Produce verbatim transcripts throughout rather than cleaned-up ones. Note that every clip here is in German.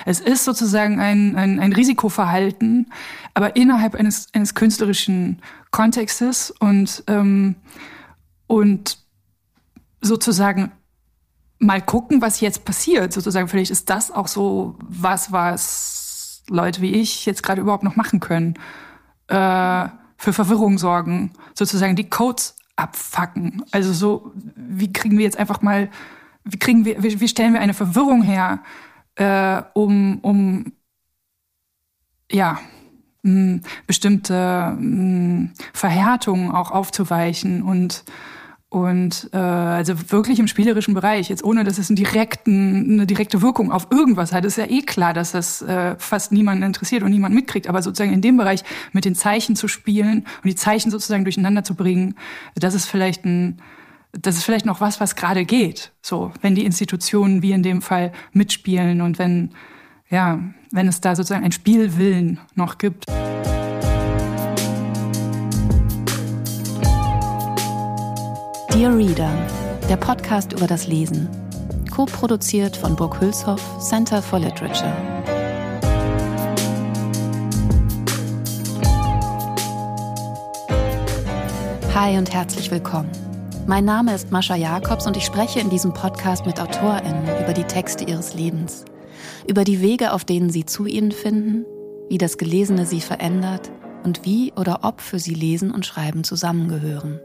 Es ist sozusagen ein, ein, ein Risikoverhalten, aber innerhalb eines, eines künstlerischen Kontextes und, ähm, und sozusagen mal gucken, was jetzt passiert. Sozusagen, vielleicht ist das auch so was, was Leute wie ich jetzt gerade überhaupt noch machen können. Äh, für Verwirrung sorgen, sozusagen die Codes abfacken. Also so, wie kriegen wir jetzt einfach mal, wie kriegen wir, wie, wie stellen wir eine Verwirrung her, äh, um, um, ja, mh, bestimmte mh, Verhärtungen auch aufzuweichen und Und äh, also wirklich im spielerischen Bereich, jetzt ohne, dass es einen direkten, eine direkte Wirkung auf irgendwas hat. Ist ja eh klar, dass das äh, fast niemanden interessiert und niemand mitkriegt. Aber sozusagen in dem Bereich mit den Zeichen zu spielen und die Zeichen sozusagen durcheinander zu bringen, das ist vielleicht ein, das ist vielleicht noch was, was gerade geht. So, wenn die Institutionen wie in dem Fall mitspielen und wenn, ja, wenn es da sozusagen einen Spielwillen noch gibt. Dear Reader, der Podcast über das Lesen. Co-produziert von Burg Hülshoff, Center for Literature. Hi und herzlich willkommen. Mein Name ist Mascha Jakobs und ich spreche in diesem Podcast mit AutorInnen über die Texte ihres Lebens. Über die Wege, auf denen sie zu ihnen finden, wie das Gelesene sie verändert und wie oder ob für sie Lesen und Schreiben zusammengehören.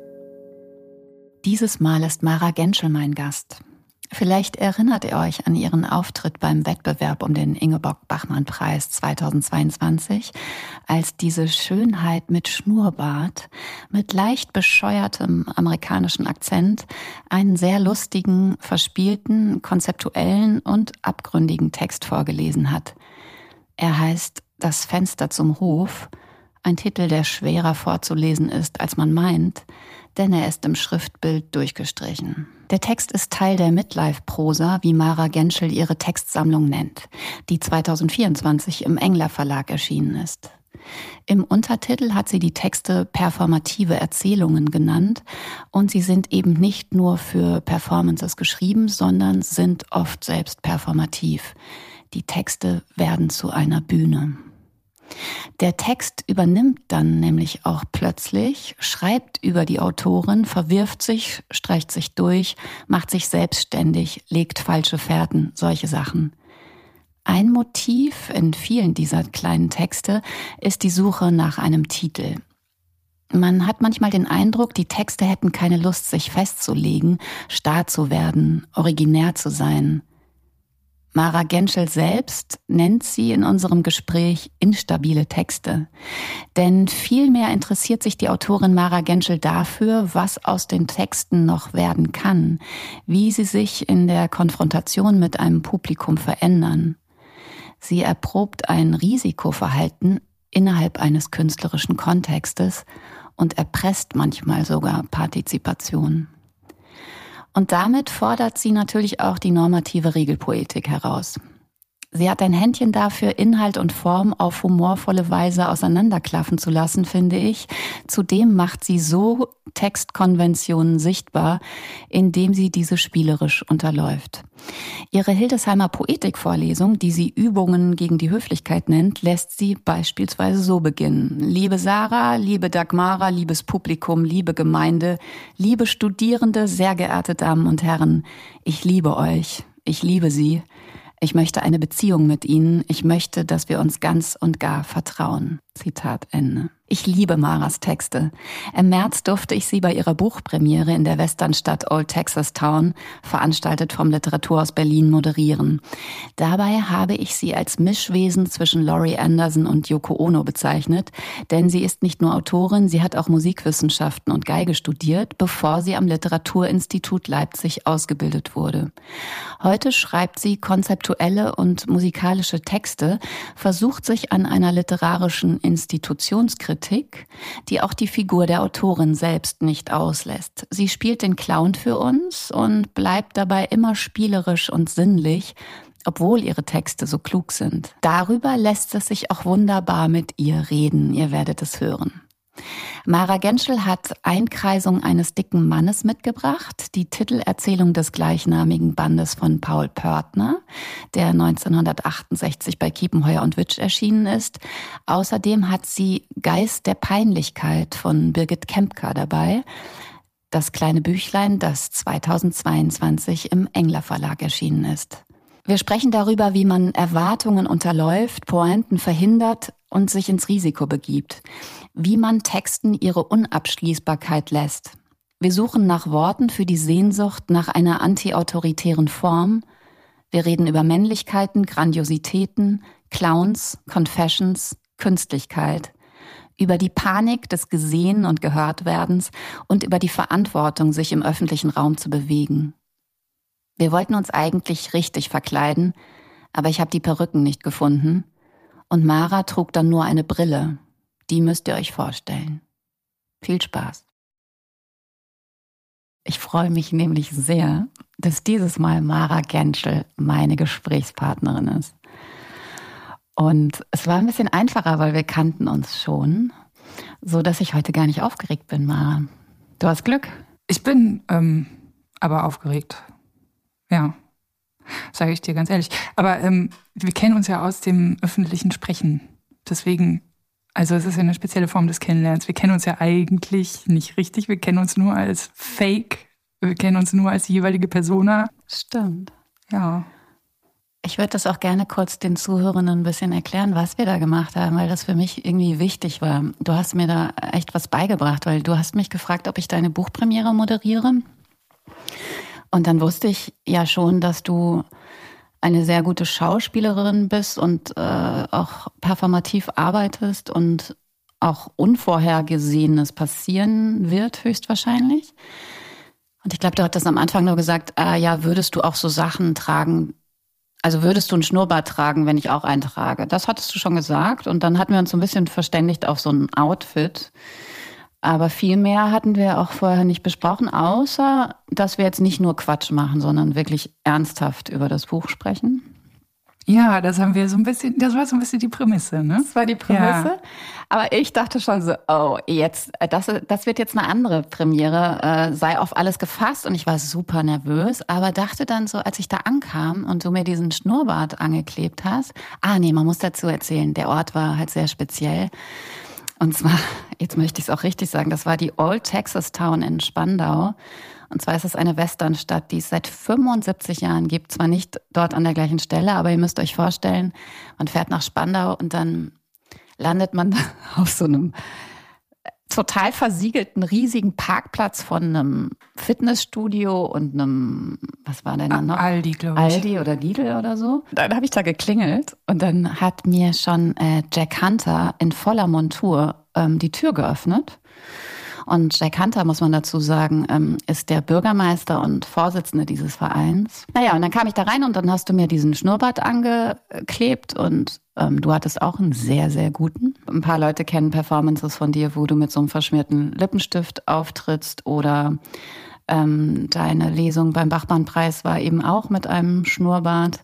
Dieses Mal ist Mara Genschel mein Gast. Vielleicht erinnert ihr euch an ihren Auftritt beim Wettbewerb um den Ingeborg-Bachmann-Preis zweitausendzweiundzwanzig, als diese Schönheit mit Schnurrbart, mit leicht bescheuertem amerikanischen Akzent, einen sehr lustigen, verspielten, konzeptuellen und abgründigen Text vorgelesen hat. Er heißt »Das Fenster zum Hof«, ein Titel, der schwerer vorzulesen ist, als man meint, denn er ist im Schriftbild durchgestrichen. Der Text ist Teil der Midlife-Prosa, wie Mara Genschel ihre Textsammlung nennt, die zweitausendvierundzwanzig im Engler Verlag erschienen ist. Im Untertitel hat sie die Texte performative Erzählungen genannt und sie sind eben nicht nur für Performances geschrieben, sondern sind oft selbst performativ. Die Texte werden zu einer Bühne. Der Text übernimmt dann nämlich auch plötzlich, schreibt über die Autorin, verwirft sich, streicht sich durch, macht sich selbstständig, legt falsche Fährten, solche Sachen. Ein Motiv in vielen dieser kleinen Texte ist die Suche nach einem Titel. Man hat manchmal den Eindruck, die Texte hätten keine Lust, sich festzulegen, starr zu werden, originär zu sein. Mara Genschel selbst nennt sie in unserem Gespräch instabile Texte. Denn vielmehr interessiert sich die Autorin Mara Genschel dafür, was aus den Texten noch werden kann, wie sie sich in der Konfrontation mit einem Publikum verändern. Sie erprobt ein Risikoverhalten innerhalb eines künstlerischen Kontextes und erpresst manchmal sogar Partizipation. Und damit fordert sie natürlich auch die normative Regelpoetik heraus. Sie hat ein Händchen dafür, Inhalt und Form auf humorvolle Weise auseinanderklaffen zu lassen, finde ich. Zudem macht sie so Textkonventionen sichtbar, indem sie diese spielerisch unterläuft. Ihre Hildesheimer Poetikvorlesung, die sie Übungen gegen die Höflichkeit nennt, lässt sie beispielsweise so beginnen. Liebe Sarah, liebe Dagmara, liebes Publikum, liebe Gemeinde, liebe Studierende, sehr geehrte Damen und Herren, ich liebe euch, ich liebe Sie. Ich möchte eine Beziehung mit Ihnen. Ich möchte, dass wir uns ganz und gar vertrauen. Zitat Ende. Ich liebe Maras Texte. Im März durfte ich sie bei ihrer Buchpremiere in der Westernstadt Old Texas Town, veranstaltet vom Literaturhaus Berlin, moderieren. Dabei habe ich sie als Mischwesen zwischen Laurie Anderson und Yoko Ono bezeichnet, denn sie ist nicht nur Autorin, sie hat auch Musikwissenschaften und Geige studiert, bevor sie am Literaturinstitut Leipzig ausgebildet wurde. Heute schreibt sie konzeptuelle und musikalische Texte, versucht sich an einer literarischen Institutionskritik, die auch die Figur der Autorin selbst nicht auslässt. Sie spielt den Clown für uns und bleibt dabei immer spielerisch und sinnlich, obwohl ihre Texte so klug sind. Darüber lässt es sich auch wunderbar mit ihr reden, ihr werdet es hören. Mara Genschel hat Einkreisung eines dicken Mannes mitgebracht, die Titelerzählung des gleichnamigen Bandes von Paul Pörtner, der neunzehnhundertachtundsechzig bei Kiepenheuer und Witsch erschienen ist. Außerdem hat sie Geist der Peinlichkeit von Birgit Kempka dabei, das kleine Büchlein, das zweitausendzweiundzwanzig im Engler Verlag erschienen ist. Wir sprechen darüber, wie man Erwartungen unterläuft, Pointen verhindert und sich ins Risiko begibt. Wie man Texten ihre Unabschließbarkeit lässt. Wir suchen nach Worten für die Sehnsucht nach einer antiautoritären Form. Wir reden über Männlichkeiten, Grandiositäten, Clowns, Confessions, Künstlichkeit. Über die Panik des Gesehen- und Gehörtwerdens und über die Verantwortung, sich im öffentlichen Raum zu bewegen. Wir wollten uns eigentlich richtig verkleiden, aber ich habe die Perücken nicht gefunden. Und Mara trug dann nur eine Brille. Die müsst ihr euch vorstellen. Viel Spaß. Ich freue mich nämlich sehr, dass dieses Mal Mara Genschel meine Gesprächspartnerin ist. Und es war ein bisschen einfacher, weil wir kannten uns schon, so dass ich heute gar nicht aufgeregt bin, Mara. Du hast Glück. Ich bin ähm, aber aufgeregt. Ja, sage ich dir ganz ehrlich. Aber ähm, wir kennen uns ja aus dem öffentlichen Sprechen. Deswegen, also es ist ja eine spezielle Form des Kennenlernens. Wir kennen uns ja eigentlich nicht richtig. Wir kennen uns nur als Fake. Wir kennen uns nur als die jeweilige Persona. Stimmt. Ja. Ich würde das auch gerne kurz den Zuhörern ein bisschen erklären, was wir da gemacht haben, weil das für mich irgendwie wichtig war. Du hast mir da echt was beigebracht, weil du hast mich gefragt, ob ich deine Buchpremiere moderiere. Und dann wusste ich ja schon, dass du eine sehr gute Schauspielerin bist und äh, auch performativ arbeitest und auch Unvorhergesehenes passieren wird, höchstwahrscheinlich. Und ich glaube, du hattest am Anfang nur gesagt, äh, ja, würdest du auch so Sachen tragen, also würdest du einen Schnurrbart tragen, wenn ich auch einen trage? Das hattest du schon gesagt. Und dann hatten wir uns so ein bisschen verständigt auf so ein Outfit. Aber viel mehr hatten wir auch vorher nicht besprochen, außer dass wir jetzt nicht nur Quatsch machen, sondern wirklich ernsthaft über das Buch sprechen. Ja, das haben wir so ein bisschen, das war so ein bisschen die Prämisse, ne? Das war die Prämisse. Ja. Aber ich dachte schon so, oh, jetzt, das, das wird jetzt eine andere Premiere, äh, sei auf alles gefasst. Und ich war super nervös, aber dachte dann so, als ich da ankam und du mir diesen Schnurrbart angeklebt hast, ah nee, man muss dazu erzählen, der Ort war halt sehr speziell. Und zwar, jetzt möchte ich es auch richtig sagen, das war die Old Texas Town in Spandau. Und zwar ist es eine Westernstadt, die es seit fünfundsiebzig Jahren gibt. Zwar nicht dort an der gleichen Stelle, aber ihr müsst euch vorstellen, man fährt nach Spandau und dann landet man auf so einem total versiegelten, riesigen Parkplatz von einem Fitnessstudio und einem, was war denn da noch? Aldi, glaube ich. Aldi oder Lidl oder so. Dann habe ich da geklingelt und dann hat mir schon äh, Jack Hunter in voller Montur ähm, die Tür geöffnet. Und Jack Hunter, muss man dazu sagen, ähm, ist der Bürgermeister und Vorsitzende dieses Vereins. Naja, und dann kam ich da rein und dann hast du mir diesen Schnurrbart angeklebt und ähm, du hattest auch einen sehr, sehr guten. Ein paar Leute kennen Performances von dir, wo du mit so einem verschmierten Lippenstift auftrittst oder ähm, deine Lesung beim Bachmann-Preis war eben auch mit einem Schnurrbart.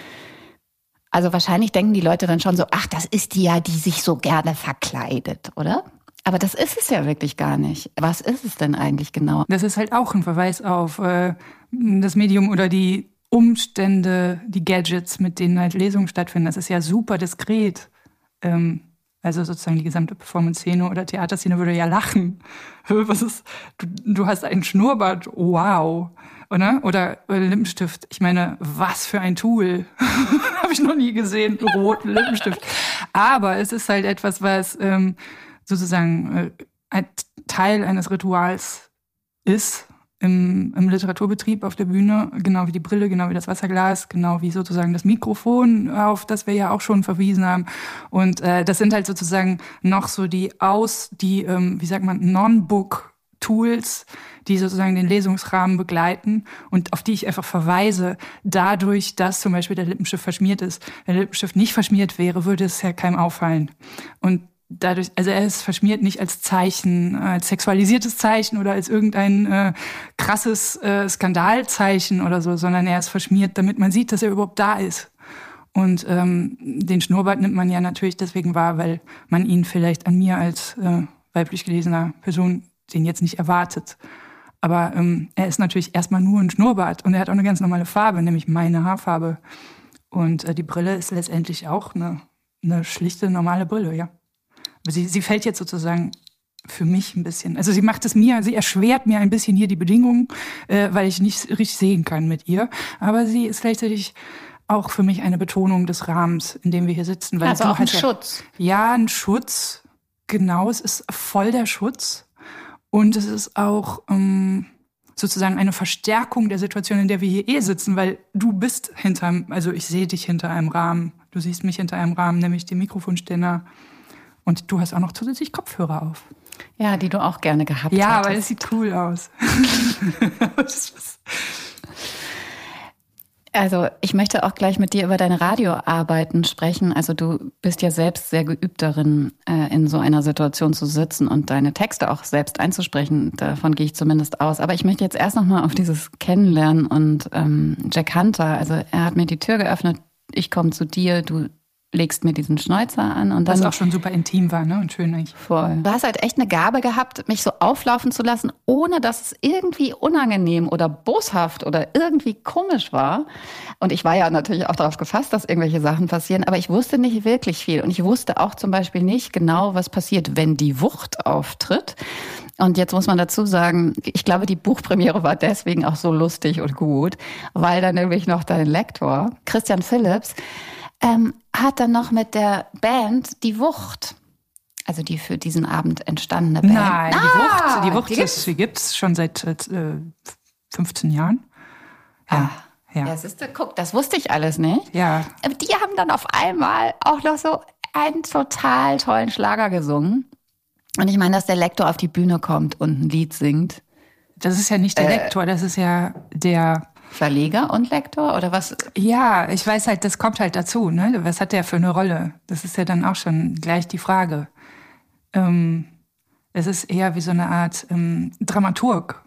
Also wahrscheinlich denken die Leute dann schon so, ach, das ist die ja, die sich so gerne verkleidet, oder? Aber das ist es ja wirklich gar nicht. Was ist es denn eigentlich genau? Das ist halt auch ein Verweis auf äh, das Medium oder die Umstände, die Gadgets, mit denen halt Lesungen stattfinden. Das ist ja super diskret. Ähm, also sozusagen die gesamte Performance-Szene oder Theaterszene würde ja lachen. Was ist, du, du hast einen Schnurrbart, wow. Oder? Oder, oder Lippenstift. Ich meine, was für ein Tool. Habe ich noch nie gesehen, einen roten Lippenstift. Aber es ist halt etwas, was ähm, sozusagen äh, ein Teil eines Rituals ist im, im Literaturbetrieb auf der Bühne, genau wie die Brille, genau wie das Wasserglas, genau wie sozusagen das Mikrofon, auf das wir ja auch schon verwiesen haben. Und äh, das sind halt sozusagen noch so die aus, die, ähm, wie sagt man, Non-Book-Tools, die sozusagen den Lesungsrahmen begleiten und auf die ich einfach verweise, dadurch, dass zum Beispiel der Lippenstift verschmiert ist. Wenn der Lippenstift nicht verschmiert wäre, würde es ja keinem auffallen. Und dadurch, also er ist verschmiert nicht als Zeichen, als sexualisiertes Zeichen oder als irgendein äh, krasses äh, Skandalzeichen oder so, sondern er ist verschmiert, damit man sieht, dass er überhaupt da ist. Und ähm, den Schnurrbart nimmt man ja natürlich deswegen wahr, weil man ihn vielleicht an mir als äh, weiblich gelesener Person den jetzt nicht erwartet. Aber ähm, er ist natürlich erstmal nur ein Schnurrbart und er hat auch eine ganz normale Farbe, nämlich meine Haarfarbe. Und äh, die Brille ist letztendlich auch eine, eine schlichte, normale Brille, ja. Aber sie, sie fällt jetzt sozusagen für mich ein bisschen. Also sie macht es mir, sie erschwert mir ein bisschen hier die Bedingungen, äh, weil ich nicht richtig sehen kann mit ihr. Aber sie ist gleichzeitig auch für mich eine Betonung des Rahmens, in dem wir hier sitzen. Weil also du auch ein ja, Schutz. Ja, ein Schutz. Genau, es ist voll der Schutz. Und es ist auch ähm, sozusagen eine Verstärkung der Situation, in der wir hier eh sitzen, weil du bist hinterm, also ich sehe dich hinter einem Rahmen. Du siehst mich hinter einem Rahmen, nämlich den Mikrofonständer. Und du hast auch noch zusätzlich Kopfhörer auf. Ja, die du auch gerne gehabt hast. Ja, weil es sieht cool aus. Also ich möchte auch gleich mit dir über deine Radioarbeiten sprechen. Also du bist ja selbst sehr geübt darin, in so einer Situation zu sitzen und deine Texte auch selbst einzusprechen. Davon gehe ich zumindest aus. Aber ich möchte jetzt erst noch mal auf dieses Kennenlernen und ähm, Jack Hunter. Also er hat mir die Tür geöffnet. Ich komme zu dir, du legst mir diesen Schnäuzer an und dann... Was auch schon super intim war, ne? Und schön eigentlich. Voll. Du hast halt echt eine Gabe gehabt, mich so auflaufen zu lassen, ohne dass es irgendwie unangenehm oder boshaft oder irgendwie komisch war. Und ich war ja natürlich auch darauf gefasst, dass irgendwelche Sachen passieren, aber ich wusste nicht wirklich viel. Und ich wusste auch zum Beispiel nicht genau, was passiert, wenn die Wucht auftritt. Und jetzt muss man dazu sagen, ich glaube, die Buchpremiere war deswegen auch so lustig und gut, weil dann nämlich noch dein Lektor, Christian Philipps, ähm, hat dann noch mit der Band Die Wucht, also die für diesen Abend entstandene Band. Nein, ah, die Wucht, die Wucht die gibt's, ist, die gibt's schon seit äh, fünfzehn Jahren. Ja, ah, ja. Ja, siehste, guck, das wusste ich alles nicht. Ja. Aber die haben dann auf einmal auch noch so einen total tollen Schlager gesungen. Und ich meine, dass der Lektor auf die Bühne kommt und ein Lied singt. Das ist ja nicht der äh, Lektor, das ist ja der... Verleger und Lektor oder was? Ja, ich weiß halt, das kommt halt dazu, ne? Was hat der für eine Rolle? Das ist ja dann auch schon gleich die Frage. Ähm, es ist eher wie so eine Art ähm, Dramaturg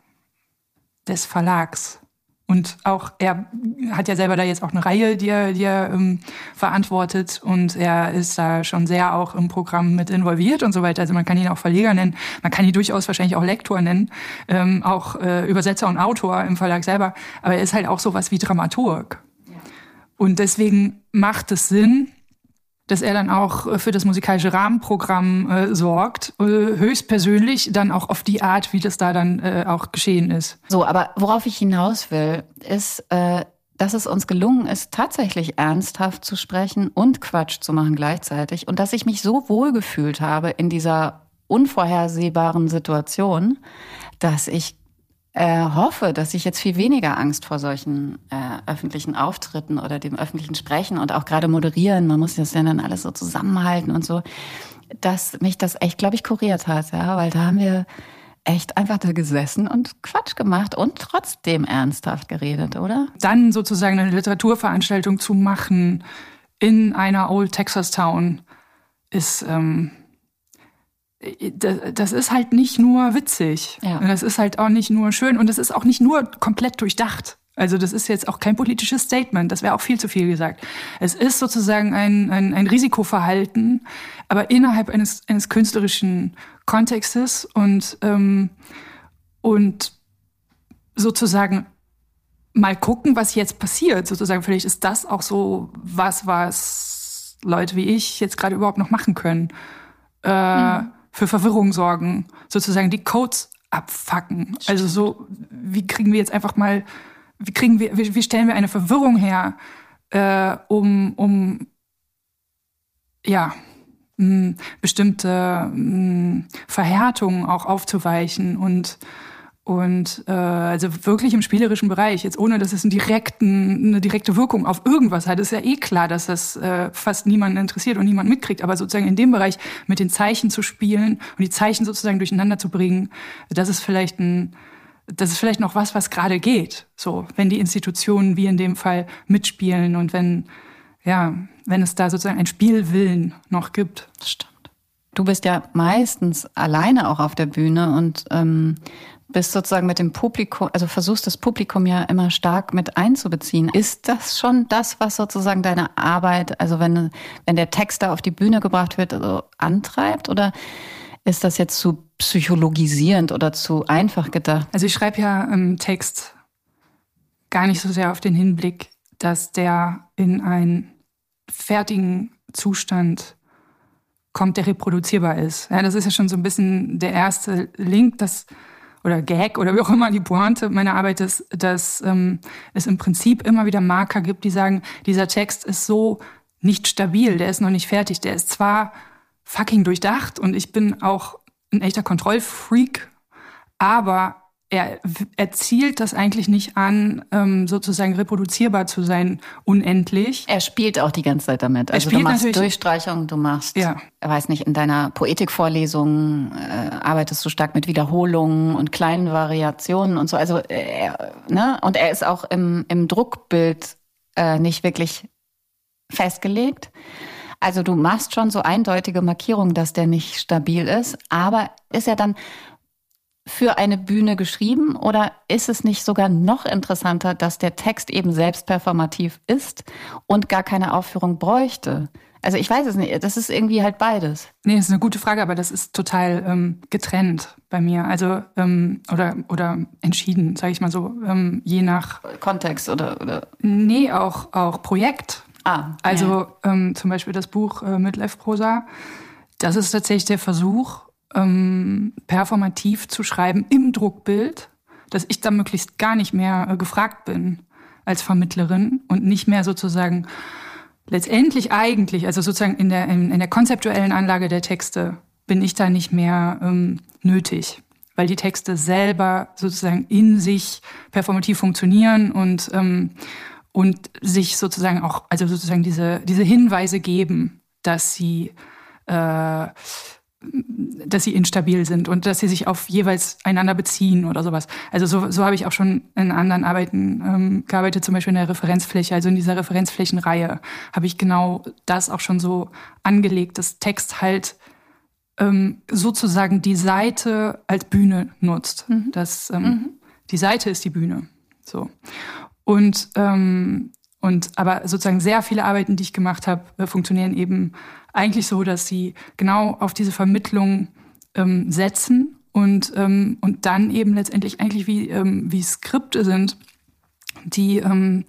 des Verlags. Und auch, er hat ja selber da jetzt auch eine Reihe, die er, die er ähm, verantwortet. Und er ist da schon sehr auch im Programm mit involviert und so weiter. Also man kann ihn auch Verleger nennen. Man kann ihn durchaus wahrscheinlich auch Lektor nennen. Ähm, auch äh, Übersetzer und Autor im Verlag selber. Aber er ist halt auch sowas wie Dramaturg. Ja. Und deswegen macht es Sinn, dass er dann auch für das musikalische Rahmenprogramm äh, sorgt, äh, höchstpersönlich dann auch auf die Art, wie das da dann äh, auch geschehen ist. So, aber worauf ich hinaus will, ist, äh, dass es uns gelungen ist, tatsächlich ernsthaft zu sprechen und Quatsch zu machen gleichzeitig und dass ich mich so wohl gefühlt habe in dieser unvorhersehbaren Situation, dass ich Äh, hoffe, dass ich jetzt viel weniger Angst vor solchen äh, öffentlichen Auftritten oder dem öffentlichen Sprechen und auch gerade moderieren, man muss das ja dann alles so zusammenhalten und so, dass mich das echt, glaube ich, kuriert hat, ja, weil da haben wir echt einfach da gesessen und Quatsch gemacht und trotzdem ernsthaft geredet, oder? Dann sozusagen eine Literaturveranstaltung zu machen in einer Old Texas Town ist... Ähm Das ist halt nicht nur witzig. Ja. Das ist halt auch nicht nur schön und das ist auch nicht nur komplett durchdacht. Also das ist jetzt auch kein politisches Statement, das wäre auch viel zu viel gesagt. Es ist sozusagen ein, ein, ein Risikoverhalten, aber innerhalb eines, eines künstlerischen Kontextes und, ähm, und sozusagen mal gucken, was jetzt passiert. Sozusagen vielleicht ist das auch so was, was Leute wie ich jetzt gerade überhaupt noch machen können. Äh, mhm. Für Verwirrung sorgen, sozusagen die Codes abfacken. Also so, wie kriegen wir jetzt einfach mal, wie kriegen wir, wie, wie stellen wir eine Verwirrung her, äh, um, um, ja, mh, bestimmte mh, Verhärtungen auch aufzuweichen und Und äh, also wirklich im spielerischen Bereich, jetzt ohne, dass es einen direkten, eine direkte Wirkung auf irgendwas hat. Ist ja eh klar, dass das äh, fast niemanden interessiert und niemand mitkriegt. Aber sozusagen in dem Bereich mit den Zeichen zu spielen und die Zeichen sozusagen durcheinander zu bringen, das ist vielleicht ein, das ist vielleicht noch was, was gerade geht. So, wenn die Institutionen wie in dem Fall mitspielen und wenn, ja, wenn es da sozusagen einen Spielwillen noch gibt. Stimmt. Du bist ja meistens alleine auch auf der Bühne und ähm, bist sozusagen mit dem Publikum, also versuchst das Publikum ja immer stark mit einzubeziehen. Ist das schon das, was sozusagen deine Arbeit, also wenn, wenn der Text da auf die Bühne gebracht wird, also antreibt? Oder Ist das jetzt zu psychologisierend oder zu einfach gedacht? Also ich schreibe ja im Text gar nicht so sehr auf den Hinblick, dass der in einen fertigen Zustand kommt, der reproduzierbar ist. Ja, das ist ja schon so ein bisschen der erste Link, das oder Gag oder wie auch immer die Pointe meiner Arbeit ist, dass ähm, es im Prinzip immer wieder Marker gibt, die sagen, dieser Text ist so nicht stabil, der ist noch nicht fertig, der ist zwar fucking durchdacht und ich bin auch ein echter Kontrollfreak, aber er, er zielt das eigentlich nicht an, ähm, sozusagen reproduzierbar zu sein, unendlich. Er spielt auch die ganze Zeit damit. Also du machst Durchstreichungen, du machst, ja. ich weiß nicht, in deiner Poetikvorlesung äh, arbeitest du stark mit Wiederholungen und kleinen Variationen und so. Also er, ne? Und er ist auch im, im Druckbild äh, nicht wirklich festgelegt. Also du machst schon so eindeutige Markierungen, dass der nicht stabil ist. Aber ist er dann für eine Bühne geschrieben oder ist es nicht sogar noch interessanter, dass der Text eben selbst performativ ist und gar keine Aufführung bräuchte? Also ich weiß es nicht, das ist irgendwie halt beides. Nee, das ist eine gute Frage, aber das ist total ähm, getrennt bei mir. Also ähm, oder oder entschieden, sage ich mal so, ähm, je nach Kontext oder oder. Nee, auch auch Projekt. Ah, also ja. ähm, zum Beispiel das Buch äh, Midlife-Prosa. Das ist tatsächlich der Versuch, ähm, performativ zu schreiben im Druckbild, dass ich da möglichst gar nicht mehr äh, gefragt bin als Vermittlerin und nicht mehr sozusagen letztendlich eigentlich, also sozusagen in der in, in der konzeptuellen Anlage der Texte bin ich da nicht mehr ähm, nötig, weil die Texte selber sozusagen in sich performativ funktionieren und ähm, und sich sozusagen auch, also sozusagen diese diese Hinweise geben, dass sie äh, dass sie instabil sind und dass sie sich auf jeweils einander beziehen oder sowas. Also so, so habe ich auch schon in anderen Arbeiten ähm, gearbeitet, zum Beispiel in der Referenzfläche. Also in dieser Referenzflächenreihe habe ich genau das auch schon so angelegt, dass Text halt ähm, sozusagen die Seite als Bühne nutzt. Mhm. Das, ähm, mhm. Die Seite ist die Bühne. So. Und ähm, Und aber sozusagen sehr viele Arbeiten, die ich gemacht habe, äh, funktionieren eben eigentlich so, dass sie genau auf diese Vermittlung ähm, setzen und ähm, und dann eben letztendlich eigentlich wie ähm, wie Skripte sind, die ähm,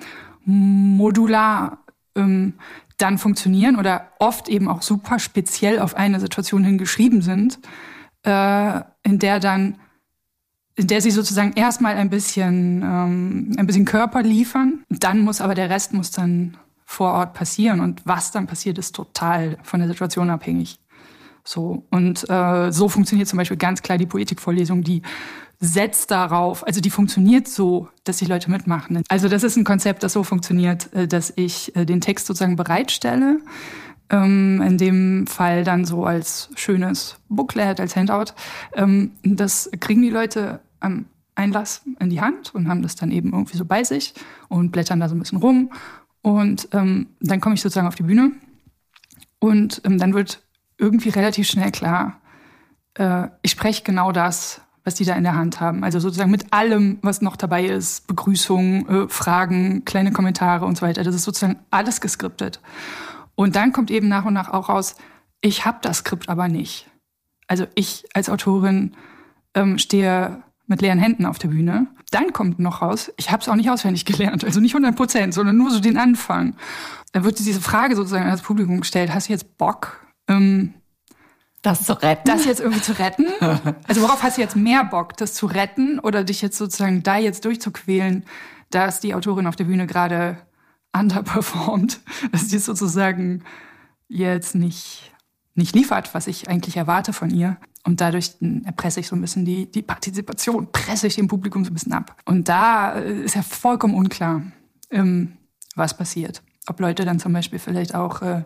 modular ähm, dann funktionieren oder oft eben auch super speziell auf eine Situation hin geschrieben sind, äh, in der dann in der sie sozusagen erstmal ein bisschen ähm, ein bisschen Körper liefern. Dann muss aber der Rest muss dann vor Ort passieren. Und was dann passiert, ist total von der Situation abhängig. So. Und äh, so funktioniert zum Beispiel ganz klar die Poetikvorlesung, die setzt darauf, also die funktioniert so, dass die Leute mitmachen. Also das ist ein Konzept, das so funktioniert, dass ich den Text sozusagen bereitstelle. In dem Fall dann so als schönes Booklet, als Handout. Das kriegen die Leute am Einlass in die Hand und haben das dann eben irgendwie so bei sich und blättern da so ein bisschen rum. Und ähm, dann komme ich sozusagen auf die Bühne und ähm, dann wird irgendwie relativ schnell klar, äh, ich spreche genau das, was die da in der Hand haben. Also sozusagen mit allem, was noch dabei ist, Begrüßung, äh, Fragen, kleine Kommentare und so weiter. Das ist sozusagen alles geskriptet. Und dann kommt eben nach und nach auch raus, ich habe das Skript aber nicht. Also ich als Autorin ähm, stehe mit leeren Händen auf der Bühne. Dann kommt noch raus, ich habe es auch nicht auswendig gelernt, also nicht hundert Prozent, sondern nur so den Anfang. Dann wird diese Frage sozusagen an das Publikum gestellt, hast du jetzt Bock, ähm, das zu retten? Das jetzt irgendwie zu retten? Also worauf hast du jetzt mehr Bock, das zu retten oder dich jetzt sozusagen da jetzt durchzuquälen, dass die Autorin auf der Bühne gerade underperformt, dass die sozusagen jetzt nicht, nicht liefert, was ich eigentlich erwarte von ihr. Und dadurch erpresse ich so ein bisschen die, die Partizipation, presse ich dem Publikum so ein bisschen ab. Und da ist ja vollkommen unklar, ähm, was passiert. Ob Leute dann zum Beispiel vielleicht auch, äh,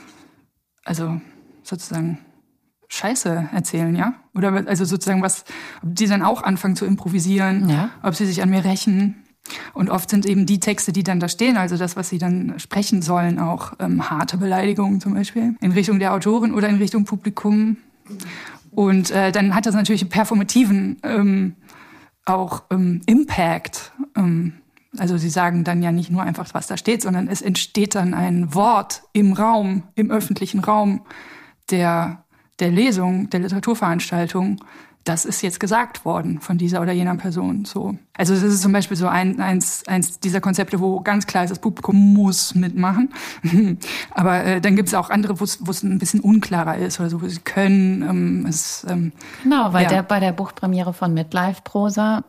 also sozusagen Scheiße erzählen, ja? Oder also sozusagen was, ob die dann auch anfangen zu improvisieren, ja. Ob sie sich an mir rächen. Und oft sind eben die Texte, die dann da stehen, also das, was sie dann sprechen sollen, auch ähm, harte Beleidigungen zum Beispiel, in Richtung der Autorin oder in Richtung Publikum. Und äh, dann hat das natürlich einen performativen ähm, auch ähm, Impact. Ähm, also sie sagen dann ja nicht nur einfach, was da steht, sondern es entsteht dann ein Wort im Raum, im öffentlichen Raum, der der Lesung, der Literaturveranstaltung, das ist jetzt gesagt worden von dieser oder jener Person. So. Also das ist zum Beispiel so ein, eins, eins dieser Konzepte, wo ganz klar ist, das Publikum muss mitmachen. Aber äh, dann gibt es auch andere, wo es ein bisschen unklarer ist oder so, wo sie können. Ähm, es, ähm, genau, weil ja. der, bei der Buchpremiere von Midlife Prosa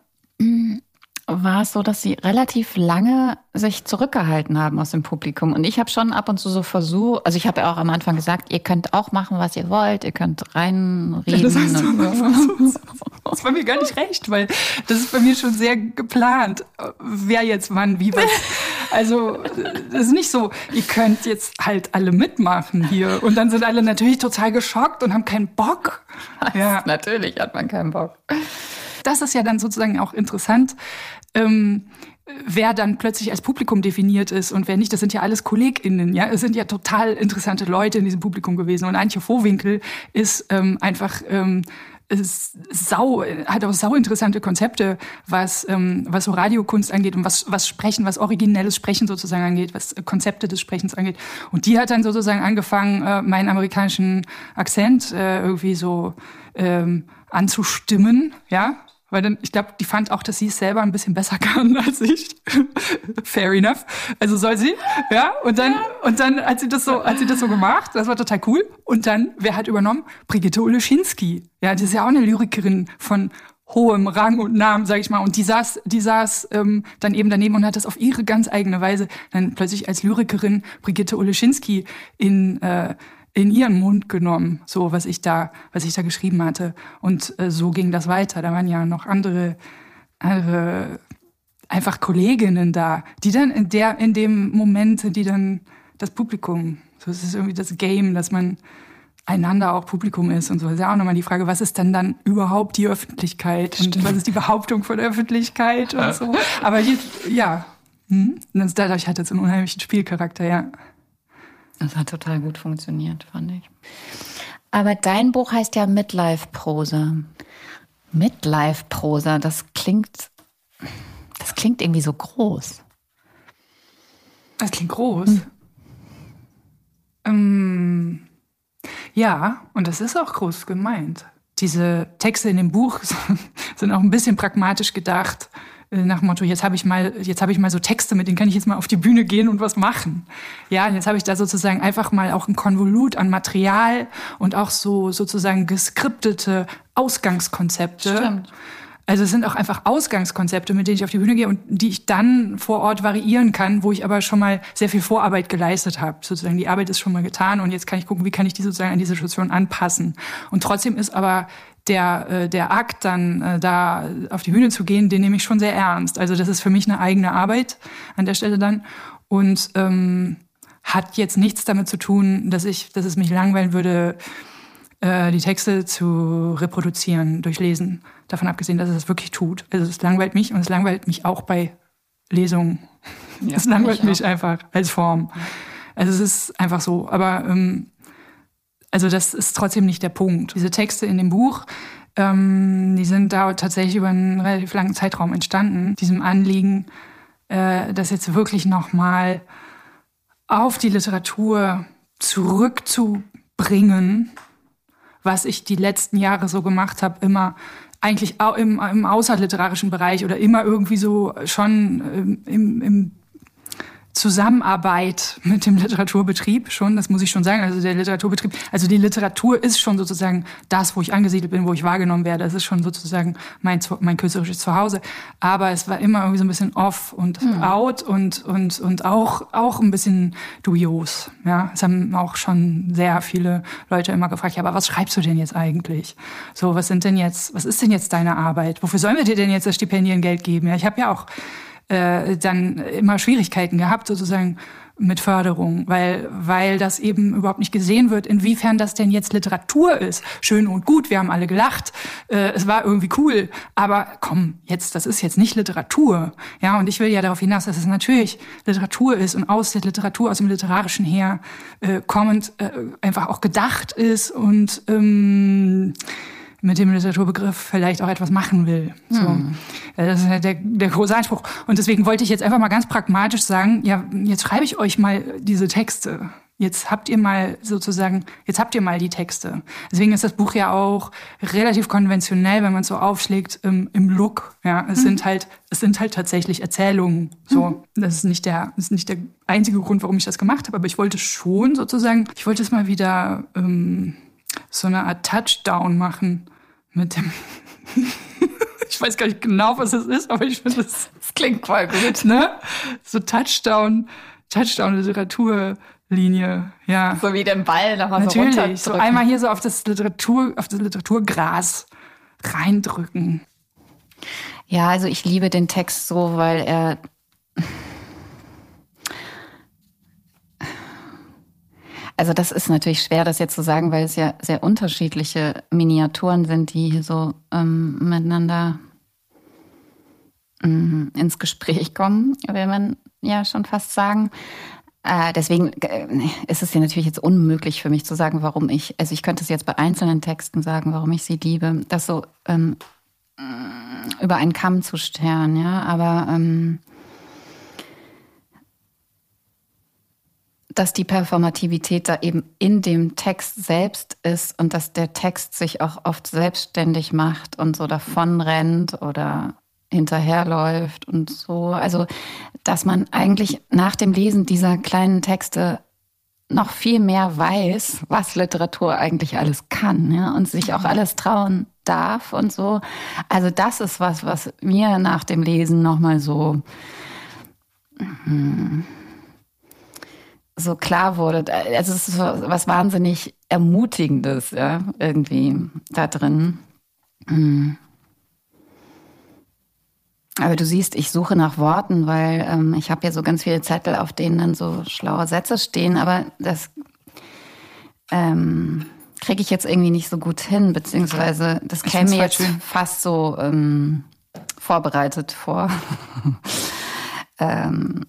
war es so, dass sie relativ lange sich zurückgehalten haben aus dem Publikum. Und ich habe schon ab und zu so versucht, also ich habe ja auch am Anfang gesagt, ihr könnt auch machen, was ihr wollt, ihr könnt reinreden. Ja, das, heißt, du, das war mir gar nicht recht, weil das ist bei mir schon sehr geplant, wer jetzt wann, wie, was. Also das ist nicht so, ihr könnt jetzt halt alle mitmachen hier. Und dann sind alle natürlich total geschockt und haben keinen Bock. Ja. Natürlich hat man keinen Bock. Das ist ja dann sozusagen auch interessant, ähm, wer dann plötzlich als Publikum definiert ist und wer nicht. Das sind ja alles KollegInnen, ja. Es sind ja total interessante Leute in diesem Publikum gewesen. Und Antje Vohwinkel ist ähm, einfach ähm, ist sau, hat auch sau interessante Konzepte, was ähm, was so Radiokunst angeht und was was Sprechen, was originelles Sprechen sozusagen angeht, was Konzepte des Sprechens angeht. Und die hat dann sozusagen angefangen, äh, meinen amerikanischen Akzent äh, irgendwie so ähm, anzustimmen, ja. Weil dann, ich glaube, die fand auch, dass sie es selber ein bisschen besser kann als ich. Fair enough. Also soll sie, ja. Und dann, und dann hat sie das so, hat sie das so gemacht. Das war total cool. Und dann, wer hat übernommen? Brigitte Oleschinski. Ja, die ist ja auch eine Lyrikerin von hohem Rang und Namen, sag ich mal. Und die saß, die saß ähm, dann eben daneben und hat das auf ihre ganz eigene Weise dann plötzlich als Lyrikerin Brigitte Oleschinski in äh, in ihren Mund genommen, so was ich da, was ich da geschrieben hatte. Und äh, so ging das weiter. Da waren ja noch andere, andere einfach Kolleginnen da, die dann in der, in dem Moment, die dann das Publikum, so es ist irgendwie das Game, dass man einander auch Publikum ist und so. Das ist ja auch nochmal die Frage, was ist denn dann überhaupt die Öffentlichkeit? Stimmt. Und was ist die Behauptung von der Öffentlichkeit und so. Aber hier, ja, hm? Und dadurch hat es einen unheimlichen Spielcharakter, ja. Das hat total gut funktioniert, fand ich. Aber dein Buch heißt ja Midlife Prosa. Midlife Prosa, das klingt, das klingt irgendwie so groß. Das klingt groß. Hm. Ähm, ja, und das ist auch groß gemeint. Diese Texte in dem Buch sind auch ein bisschen pragmatisch gedacht. Nach dem Motto, jetzt habe ich mal, jetzt habe ich mal so Texte, mit denen kann ich jetzt mal auf die Bühne gehen und was machen. Ja, und jetzt habe ich da sozusagen einfach mal auch ein Konvolut an Material und auch so sozusagen geskriptete Ausgangskonzepte. Stimmt. Also es sind auch einfach Ausgangskonzepte, mit denen ich auf die Bühne gehe und die ich dann vor Ort variieren kann, wo ich aber schon mal sehr viel Vorarbeit geleistet habe. Sozusagen die Arbeit ist schon mal getan und jetzt kann ich gucken, wie kann ich die sozusagen an die Situation anpassen. Und trotzdem ist aber der äh, der Akt dann äh, da auf die Bühne zu gehen, den nehme ich schon sehr ernst. Also das ist für mich eine eigene Arbeit an der Stelle dann und ähm, hat jetzt nichts damit zu tun, dass ich, dass es mich langweilen würde, äh, die Texte zu reproduzieren durch Lesen. Davon abgesehen, dass es das wirklich tut. Also es langweilt mich und es langweilt mich auch bei Lesungen. Ja, es langweilt mich einfach als Form. Also es ist einfach so. Aber ähm, also das ist trotzdem nicht der Punkt. Diese Texte in dem Buch, ähm, die sind da tatsächlich über einen relativ langen Zeitraum entstanden. Diesem Anliegen, äh, das jetzt wirklich nochmal auf die Literatur zurückzubringen, was ich die letzten Jahre so gemacht habe, immer eigentlich auch im, im außerliterarischen Bereich oder immer irgendwie so schon ähm, im, im Zusammenarbeit mit dem Literaturbetrieb schon, das muss ich schon sagen. Also der Literaturbetrieb, also die Literatur ist schon sozusagen das, wo ich angesiedelt bin, wo ich wahrgenommen werde. Das ist schon sozusagen mein, mein künstlerisches Zuhause. Aber es war immer irgendwie so ein bisschen off und mhm. out und, und, und auch, auch ein bisschen dubios. Ja, es haben auch schon sehr viele Leute immer gefragt, ja, aber was schreibst du denn jetzt eigentlich? So, was sind denn jetzt, was ist denn jetzt deine Arbeit? Wofür sollen wir dir denn jetzt das Stipendiengeld geben? Ja, ich habe ja auch Äh, dann immer Schwierigkeiten gehabt, sozusagen mit Förderung, weil, weil das eben überhaupt nicht gesehen wird, inwiefern das denn jetzt Literatur ist. Schön und gut, wir haben alle gelacht, äh, es war irgendwie cool, aber komm, jetzt, das ist jetzt nicht Literatur. Ja, und ich will ja darauf hinaus, dass es natürlich Literatur ist und aus der Literatur, aus dem Literarischen her äh, kommend äh, einfach auch gedacht ist und ähm, mit dem Literaturbegriff vielleicht auch etwas machen will. So. Hm. Das ist ja der, der große Anspruch. Und deswegen wollte ich jetzt einfach mal ganz pragmatisch sagen, ja, jetzt schreibe ich euch mal diese Texte. jetzt habt ihr mal sozusagen, jetzt habt ihr mal die Texte. Deswegen ist das Buch ja auch relativ konventionell, wenn man es so aufschlägt, im, im Look. Ja, es mhm. sind halt, es sind halt tatsächlich Erzählungen. So, mhm. das ist nicht der, das ist nicht der einzige Grund, warum ich das gemacht habe, aber ich wollte schon sozusagen, ich wollte es mal wieder ähm, so eine Art Touchdown machen mit dem. Ich weiß gar nicht genau, was es ist, aber ich finde, das, das klingt voll gut, ne? So Touchdown, Touchdown-Literaturlinie, ja. So wie den Ball nochmal so runter. Natürlich, so einmal hier so auf das Literatur, auf das Literaturgras reindrücken. Ja, also ich liebe den Text so, weil er Also das ist natürlich schwer, das jetzt zu sagen, weil es ja sehr unterschiedliche Miniaturen sind, die hier so ähm, miteinander ähm, ins Gespräch kommen, will man ja schon fast sagen. Äh, deswegen äh, ist es ja natürlich jetzt unmöglich für mich zu sagen, warum ich, also ich könnte es jetzt bei einzelnen Texten sagen, warum ich sie liebe, das so ähm, über einen Kamm zu scheren, ja, aber ähm, dass die Performativität da eben in dem Text selbst ist und dass der Text sich auch oft selbstständig macht und so davonrennt oder hinterherläuft und so. Also, dass man eigentlich nach dem Lesen dieser kleinen Texte noch viel mehr weiß, was Literatur eigentlich alles kann, ja, und sich auch alles trauen darf und so. Also das ist was, was mir nach dem Lesen nochmal so hm, so klar wurde. Also es ist was wahnsinnig Ermutigendes, ja, irgendwie da drin. Hm. Aber du siehst, ich suche nach Worten, weil ähm, ich habe ja so ganz viele Zettel, auf denen dann so schlaue Sätze stehen, aber das ähm, kriege ich jetzt irgendwie nicht so gut hin, beziehungsweise das käme mir jetzt schön. fast so ähm, vorbereitet vor. ähm,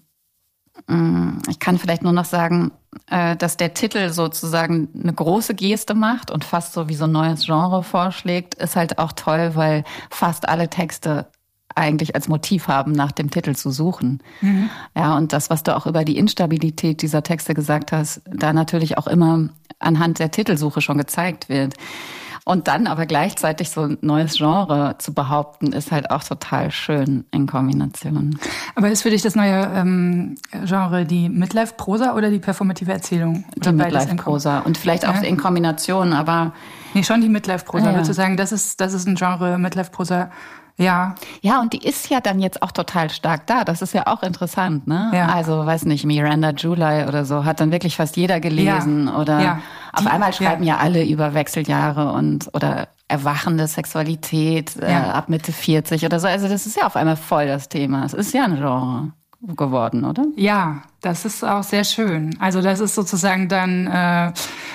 Ich kann vielleicht nur noch sagen, dass der Titel sozusagen eine große Geste macht und fast so wie so ein neues Genre vorschlägt, ist halt auch toll, weil fast alle Texte eigentlich als Motiv haben, nach dem Titel zu suchen. Mhm. Ja, und das, was du auch über die Instabilität dieser Texte gesagt hast, da natürlich auch immer anhand der Titelsuche schon gezeigt wird. Und dann aber gleichzeitig so ein neues Genre zu behaupten, ist halt auch total schön in Kombination. Aber ist für dich das neue ähm, Genre die Midlife-Prosa oder die performative Erzählung? Die Midlife-Prosa und vielleicht auch ja. in Kombination, aber... Nee, schon die Midlife-Prosa. Ja. Würdest du sagen, das ist, das ist ein Genre, Midlife-Prosa... Ja. Ja, und die ist ja dann jetzt auch total stark da. Das ist ja auch interessant, ne? Ja. Also, weiß nicht, Miranda July oder so hat dann wirklich fast jeder gelesen. Ja. Oder ja. auf die, einmal schreiben ja. ja alle über Wechseljahre und oder erwachende Sexualität ja. äh, ab Mitte vierzig oder so. Also das ist ja auf einmal voll das Thema. Es ist ja ein Genre geworden, oder? Ja, das ist auch sehr schön. Also das ist sozusagen dann, äh,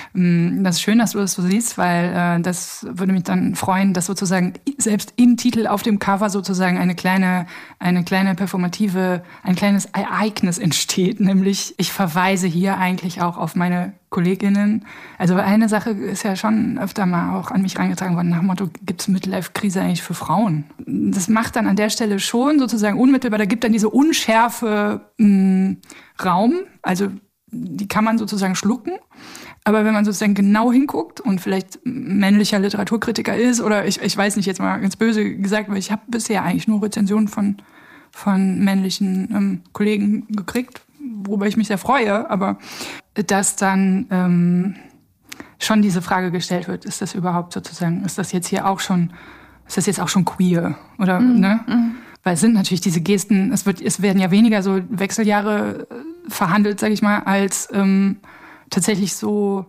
das ist schön, dass du das so siehst, weil äh, das würde mich dann freuen, dass sozusagen selbst im Titel auf dem Cover sozusagen eine kleine, eine kleine performative, ein kleines Ereignis entsteht, nämlich ich verweise hier eigentlich auch auf meine KollegInnen. Also eine Sache ist ja schon öfter mal auch an mich reingetragen worden, nach dem Motto, gibt's Midlife-Krise eigentlich für Frauen? Das macht dann an der Stelle schon sozusagen unmittelbar, da gibt dann diese Unschärfe mh, Raum, also die kann man sozusagen schlucken. Aber wenn man sozusagen genau hinguckt und vielleicht männlicher Literaturkritiker ist oder ich, ich weiß nicht, jetzt mal ganz böse gesagt, weil ich habe bisher eigentlich nur Rezensionen von, von männlichen ähm, Kollegen gekriegt, worüber ich mich sehr freue, aber dass dann ähm, schon diese Frage gestellt wird, ist das überhaupt sozusagen, ist das jetzt hier auch schon, ist das jetzt auch schon queer? Oder, mhm. ne? Mhm. Weil es sind natürlich diese Gesten, es wird, es werden ja weniger so Wechseljahre verhandelt, sag ich mal, als ähm, tatsächlich so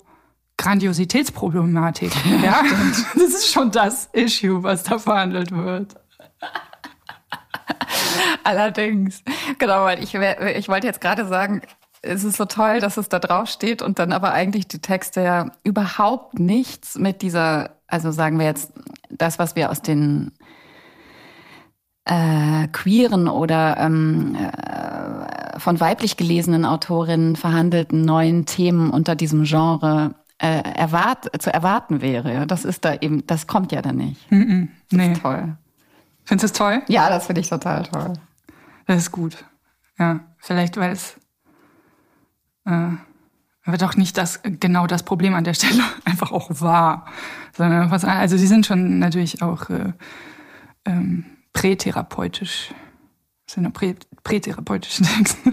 Grandiositätsproblematik. Ja, das ist schon das Issue, was da verhandelt wird. Allerdings, genau, weil ich, ich wollte jetzt gerade sagen, es ist so toll, dass es da drauf steht und dann aber eigentlich die Texte ja überhaupt nichts mit dieser, also sagen wir jetzt, das, was wir aus den äh, queeren oder ähm, äh, von weiblich gelesenen Autorinnen verhandelten neuen Themen unter diesem Genre äh, erwart- zu erwarten wäre. Das ist da eben, das kommt ja da nicht. Mm-mm, das nee. ist toll. Findest du es toll? Ja, das finde ich total toll. Das ist gut. Ja, vielleicht, weil es äh, aber doch nicht das, genau das Problem an der Stelle einfach auch war. Sondern was, also sie sind schon natürlich auch äh, ähm, prätherapeutisch. Das sind ja prä, prätherapeutische Texte.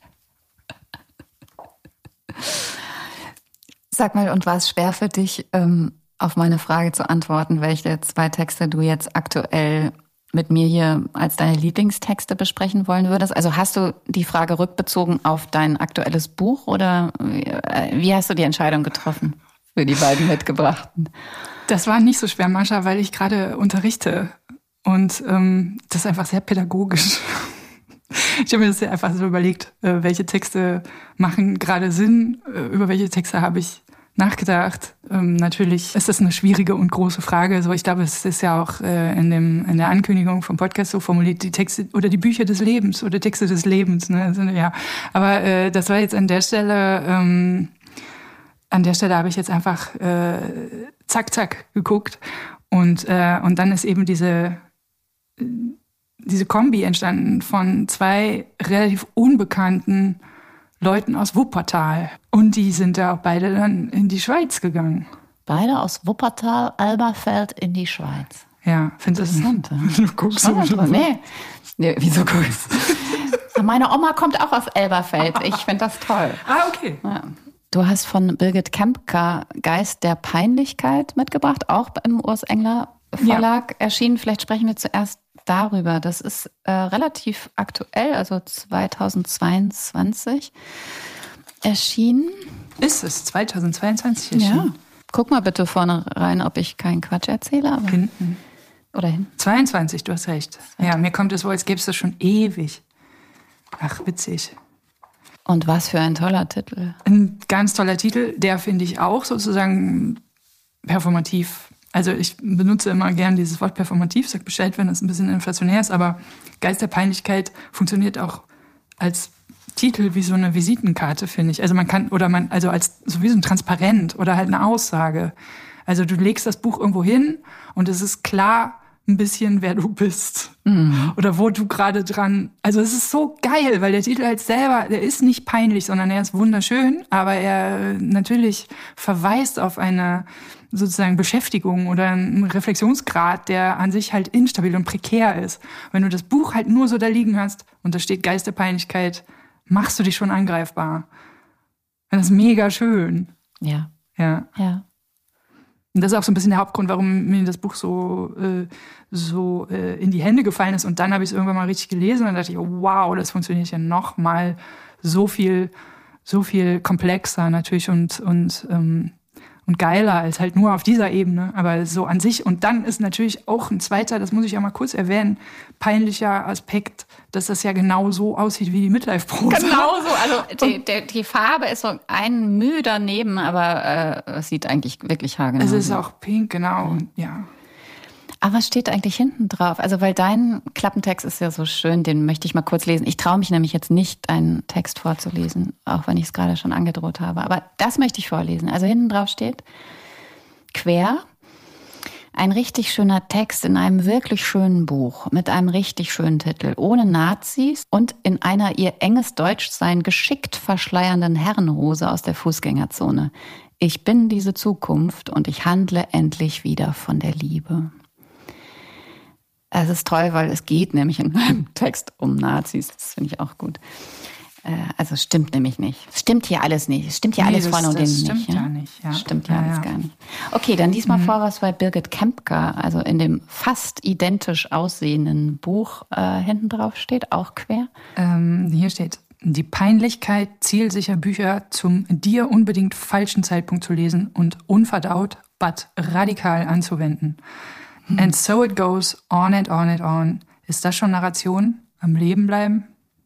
Sag mal, und war es schwer für dich, ähm, auf meine Frage zu antworten, welche zwei Texte du jetzt aktuell mit mir hier als deine Lieblingstexte besprechen wollen würdest? Also hast du die Frage rückbezogen auf dein aktuelles Buch oder wie hast du die Entscheidung getroffen für die beiden mitgebrachten? Das war nicht so schwer, Mascha, weil ich gerade unterrichte und ähm, das ist einfach sehr pädagogisch. Ich habe mir das ja einfach so überlegt, äh, welche Texte machen gerade Sinn, äh, über welche Texte habe ich nachgedacht. Ähm, natürlich ist das eine schwierige und große Frage. So, ich glaube, es ist ja auch äh, in dem in der Ankündigung vom Podcast so formuliert, die Texte oder die Bücher des Lebens oder Texte des Lebens. Ne? Also, ja, aber äh, das war jetzt an der Stelle. Ähm, an der Stelle habe ich jetzt einfach äh, zack zack geguckt und äh, und dann ist eben diese diese Kombi entstanden von zwei relativ unbekannten Leuten aus Wuppertal. Und die sind da auch beide dann in die Schweiz gegangen. Beide aus Wuppertal, Elberfeld in die Schweiz. Ja, finde ich interessant. Du guckst so schon. Nee. nee, wieso guckst du? Meine Oma kommt auch aus Elberfeld. Ich finde das toll. Ah, okay. Ja. Du hast von Birgit Kempka Geist der Peinlichkeit mitgebracht, auch im Urs Engler Verlag ja. erschienen. Vielleicht sprechen wir zuerst darüber. Das ist äh, relativ aktuell, also zweitausendzweiundzwanzig erschienen. Ist es zweitausendzweiundzwanzig erschienen? Ja. Guck mal bitte vorne rein, ob ich keinen Quatsch erzähle. Aber hinten. Oder hinten? zweiundzwanzig, du hast recht. Ja, mir kommt es vor, als gäbe es das schon ewig. Ach, witzig. Und was für ein toller Titel. Ein ganz toller Titel, der finde ich auch sozusagen performativ. Also ich benutze immer gern dieses Wort performativ, sag Bescheid, wenn das ein bisschen inflationär ist, aber Geist der Peinlichkeit funktioniert auch als Titel wie so eine Visitenkarte, finde ich. Also man kann, oder man, also als sowieso ein Transparent oder halt eine Aussage. Also du legst das Buch irgendwo hin und es ist klar ein bisschen, wer du bist. Mhm. Oder wo du gerade dran, also es ist so geil, weil der Titel halt selber, der ist nicht peinlich, sondern er ist wunderschön, aber er natürlich verweist auf eine sozusagen Beschäftigung oder einen Reflexionsgrad, der an sich halt instabil und prekär ist. Wenn du das Buch halt nur so da liegen hast und da steht Geist der Peinlichkeit, machst du dich schon angreifbar. Das ist mega schön. Ja. Ja. Ja. Und das ist auch so ein bisschen der Hauptgrund, warum mir das Buch so, äh, so äh, in die Hände gefallen ist. Und dann habe ich es irgendwann mal richtig gelesen und dann dachte ich, oh, wow, das funktioniert ja noch mal so viel, so viel komplexer natürlich und, und ähm, und geiler als halt nur auf dieser Ebene, aber so an sich. Und dann ist natürlich auch ein zweiter, das muss ich ja mal kurz erwähnen, peinlicher Aspekt, dass das ja genau so aussieht wie die Midlife-Prosa. Genau so, also die, die, die Farbe ist so ein Mühe daneben, aber äh, es sieht eigentlich wirklich haargenau aus. Es ist auch pink, genau, mhm. ja. Aber was steht eigentlich hinten drauf? Also, weil dein Klappentext ist ja so schön, den möchte ich mal kurz lesen. Ich traue mich nämlich jetzt nicht, einen Text vorzulesen, auch wenn ich es gerade schon angedroht habe. Aber das möchte ich vorlesen. Also hinten drauf steht, quer, ein richtig schöner Text in einem wirklich schönen Buch mit einem richtig schönen Titel, ohne Nazis und in einer ihr enges Deutschsein geschickt verschleiernden Herrenhose aus der Fußgängerzone. Ich bin diese Zukunft und ich handle endlich wieder von der Liebe. Es ist toll, weil es geht nämlich in meinem Text um Nazis. Das finde ich auch gut. Also es stimmt nämlich nicht. Es stimmt hier alles nicht. Es stimmt hier nee, alles vorne und hinten nicht. Stimmt ja nicht. Ja. Stimmt ja, ja alles ja. gar nicht. Okay, dann lies mal mhm. vor, was bei Birgit Kempka, also in dem fast identisch aussehenden Buch äh, hinten drauf steht, auch quer. Ähm, hier steht, die Peinlichkeit, zielsicher Bücher zum dir unbedingt falschen Zeitpunkt zu lesen und unverdaut, but radikal anzuwenden. And so it goes on and on and on. Ist das schon Narration? Am Leben bleiben?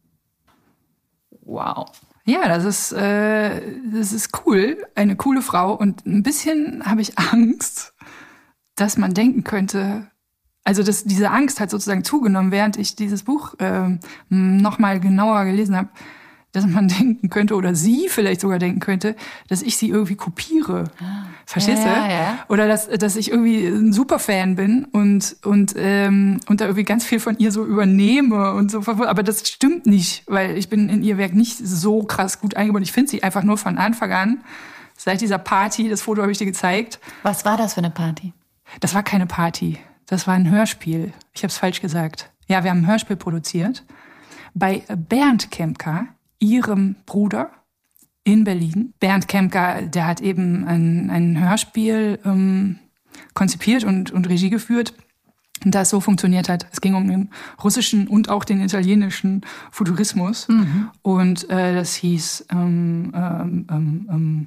Wow. Ja, das ist, äh, das ist cool. Eine coole Frau. Und ein bisschen habe ich Angst, dass man denken könnte, also dass diese Angst hat sozusagen zugenommen, während ich dieses Buch äh, noch mal genauer gelesen habe, dass man denken könnte, oder sie vielleicht sogar denken könnte, dass ich sie irgendwie kopiere. Ah. Verstehst ja, du? Ja. Oder dass, dass ich irgendwie ein Superfan bin und, und, ähm, und da irgendwie ganz viel von ihr so übernehme und so. Aber das stimmt nicht, weil ich bin in ihr Werk nicht so krass gut eingebunden. Ich finde sie einfach nur von Anfang an, seit dieser Party, das Foto habe ich dir gezeigt. Was war das für eine Party? Das war keine Party. Das war ein Hörspiel. Ich habe es falsch gesagt. Ja, wir haben ein Hörspiel produziert bei Bernd Kempka, ihrem Bruder, in Berlin. Bernd Kempka, der hat eben ein, ein Hörspiel ähm, konzipiert und, und Regie geführt, das so funktioniert hat. Es ging um den russischen und auch den italienischen Futurismus. Mhm. Und äh, das hieß, ähm, ähm, ähm, ähm,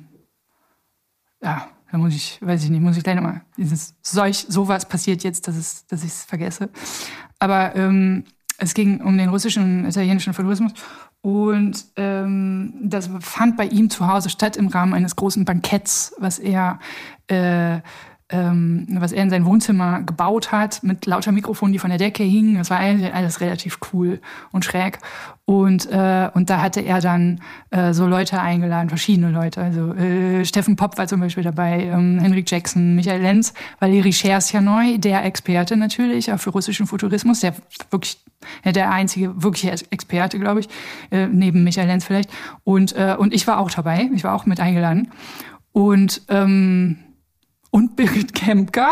ja, da muss ich, weiß ich nicht, muss ich gleich nochmal, dieses solch, sowas passiert jetzt, dass, es, dass ich es vergesse. Aber ähm, es ging um den russischen und italienischen Futurismus. Und ähm, das fand bei ihm zu Hause statt im Rahmen eines großen Banketts, was er, äh, ähm, was er in sein Wohnzimmer gebaut hat, mit lauter Mikrofonen, die von der Decke hingen. Das war alles relativ cool und schräg. Und, äh, und da hatte er dann äh, so Leute eingeladen, verschiedene Leute. Also äh, Steffen Popp war zum Beispiel dabei, ähm, Henrik Jackson, Michael Lenz, Valeri Scherstjanoi, der Experte natürlich, auch für russischen Futurismus, der wirklich ja, der einzige wirkliche Experte, glaube ich, äh, neben Michael Lenz vielleicht. Und, äh, und ich war auch dabei, ich war auch mit eingeladen. Und, ähm, und Birgit Kempka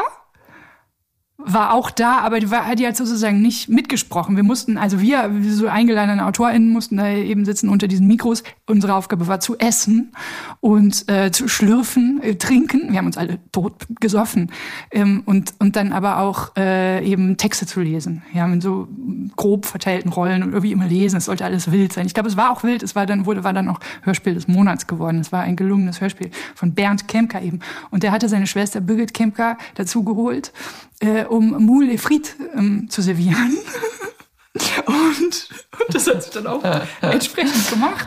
war auch da, aber die, war, die hat sozusagen nicht mitgesprochen. Wir mussten, also wir, so eingeladene AutorInnen, mussten da eben sitzen unter diesen Mikros. Unsere Aufgabe war zu essen und äh, zu schlürfen, äh, trinken. Wir haben uns alle tot gesoffen. Ähm, und, und dann aber auch äh, eben Texte zu lesen. Wir haben in so grob verteilten Rollen und irgendwie immer lesen. Es sollte alles wild sein. Ich glaube, es war auch wild. Es war dann, wurde, war dann auch Hörspiel des Monats geworden. Es war ein gelungenes Hörspiel von Bernd Kempka eben. Und der hatte seine Schwester Birgit Kempka dazu geholt, äh, um Moule et Frites ähm, zu servieren. und, und das hat sie dann auch entsprechend gemacht.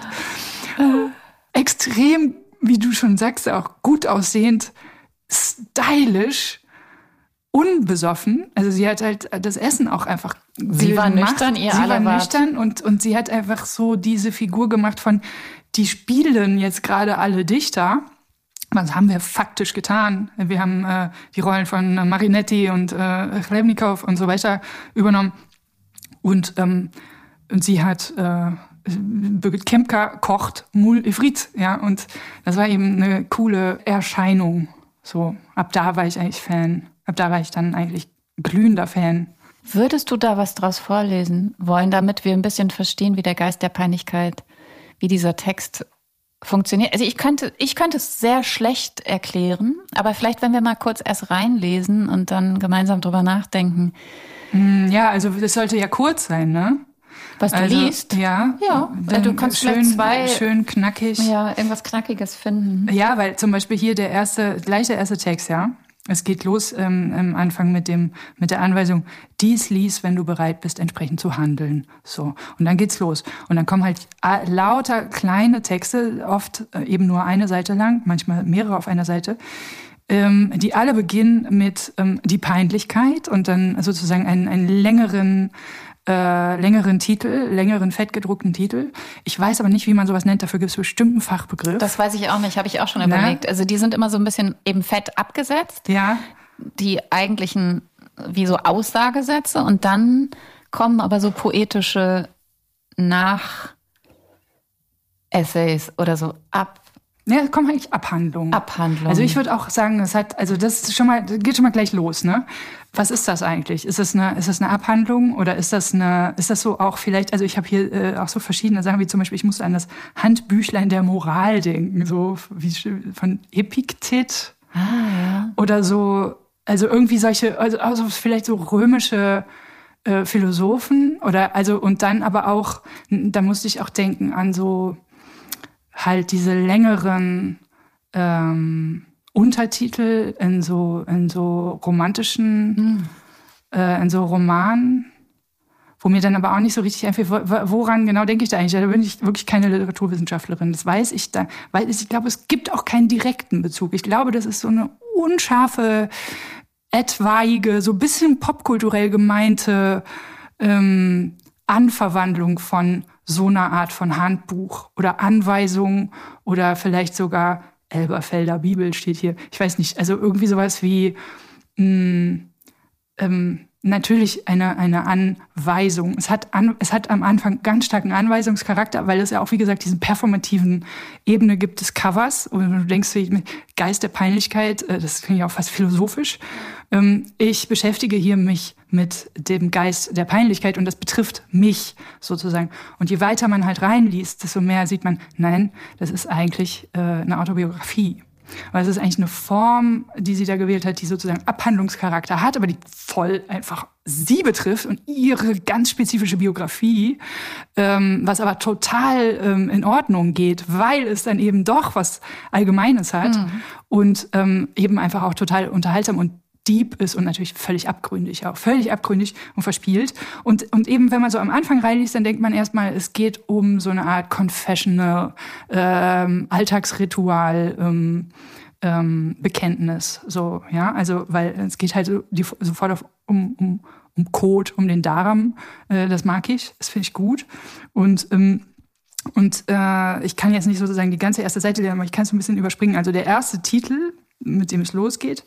Äh, extrem, wie du schon sagst, auch gut aussehend, stylisch, unbesoffen. Also sie hat halt das Essen auch einfach Sie war gemacht. nüchtern, ihr Sie alle war wart. nüchtern und, und sie hat einfach so diese Figur gemacht von, die spielen jetzt gerade alle Dichter. Was haben wir faktisch getan? Wir haben äh, die Rollen von Marinetti und äh, Chlebnikow und so weiter übernommen. Und, ähm, und sie hat, äh, Birgit Kempka kocht Moule et Frites, ja. Und das war eben eine coole Erscheinung. So, ab da war ich eigentlich Fan. Ab da war ich dann eigentlich glühender Fan. Würdest du da was draus vorlesen wollen, damit wir ein bisschen verstehen, wie der Geist der Peinlichkeit, wie dieser Text funktioniert? Also ich könnte, ich könnte es sehr schlecht erklären, aber vielleicht, wenn wir mal kurz erst reinlesen und dann gemeinsam drüber nachdenken. Ja, also das sollte ja kurz sein, ne? Was du also, liest? Ja. Ja, dann du kannst schön, vielleicht zwei... Schön knackig. Ja, irgendwas Knackiges finden. Ja, weil zum Beispiel hier der erste, gleich der erste Text, ja. Es geht los ähm, am Anfang mit dem mit der Anweisung, dies lies, wenn du bereit bist, entsprechend zu handeln. So. Und dann geht's los. Und dann kommen halt lauter kleine Texte, oft äh, eben nur eine Seite lang, manchmal mehrere auf einer Seite, ähm, die alle beginnen mit ähm, die Peinlichkeit und dann sozusagen einen, einen längeren Äh, längeren Titel, längeren fettgedruckten Titel. Ich weiß aber nicht, wie man sowas nennt. Dafür gibt es bestimmt einen Fachbegriff. Das weiß ich auch nicht, habe ich auch schon überlegt. Na? Also die sind immer so ein bisschen eben fett abgesetzt. Ja. Die eigentlichen wie so Aussagesätze und dann kommen aber so poetische Nach-Essays oder so ab. Ja, es kommen eigentlich Abhandlungen. Abhandlungen. Also ich würde auch sagen, es hat, also das ist schon mal, das geht schon mal gleich los, ne? Was ist das eigentlich? Ist das eine, ist das eine Abhandlung oder ist das eine, ist das so auch vielleicht? Also ich habe hier äh, auch so verschiedene Sachen, wie zum Beispiel, ich musste an das Handbüchlein der Moral denken, so wie von Epiktet ah, ja. oder so, also irgendwie solche, also, also vielleicht so römische äh, Philosophen oder also und dann aber auch, da musste ich auch denken an so halt diese längeren ähm, Untertitel in so in so romantischen, mhm. äh, in so Romanen, wo mir dann aber auch nicht so richtig einfällt, woran genau denke ich da eigentlich? Da bin ich wirklich keine Literaturwissenschaftlerin. Das weiß ich da, weil ich glaube, es gibt auch keinen direkten Bezug. Ich glaube, das ist so eine unscharfe, etwaige, so ein bisschen popkulturell gemeinte ähm, Anverwandlung von so einer Art von Handbuch oder Anweisung oder vielleicht sogar Elberfelder Bibel steht hier. Ich weiß nicht, also irgendwie sowas wie mh, ähm, natürlich eine, eine Anweisung. Es hat, an, es hat am Anfang ganz starken Anweisungscharakter, weil es ja auch, wie gesagt, diesen performativen Ebene gibt des Covers. Und du denkst, Geist der Peinlichkeit, das klingt ja auch fast philosophisch. Ich beschäftige hier mich mit dem Geist der Peinlichkeit und das betrifft mich sozusagen. Und je weiter man halt reinliest, desto mehr sieht man, nein, das ist eigentlich eine Autobiografie. Weil es ist eigentlich eine Form, die sie da gewählt hat, die sozusagen Abhandlungscharakter hat, aber die voll einfach sie betrifft und ihre ganz spezifische Biografie, ähm, was aber total ähm, in Ordnung geht, weil es dann eben doch was Allgemeines hat mhm. und ähm, eben einfach auch total unterhaltsam und deep ist und natürlich völlig abgründig auch, völlig abgründig und verspielt. Und, und eben, wenn man so am Anfang reinliest, dann denkt man erstmal, es geht um so eine Art Confessional, ähm, Alltagsritual, ähm, ähm, Bekenntnis, so, ja, also, weil es geht halt so, die, sofort auf, um, um, um Code, um den Darm, äh, das mag ich, das finde ich gut. Und, ähm, und äh, ich kann jetzt nicht sozusagen die ganze erste Seite lernen, aber ich kann es ein bisschen überspringen. Also der erste Titel, mit dem es losgeht,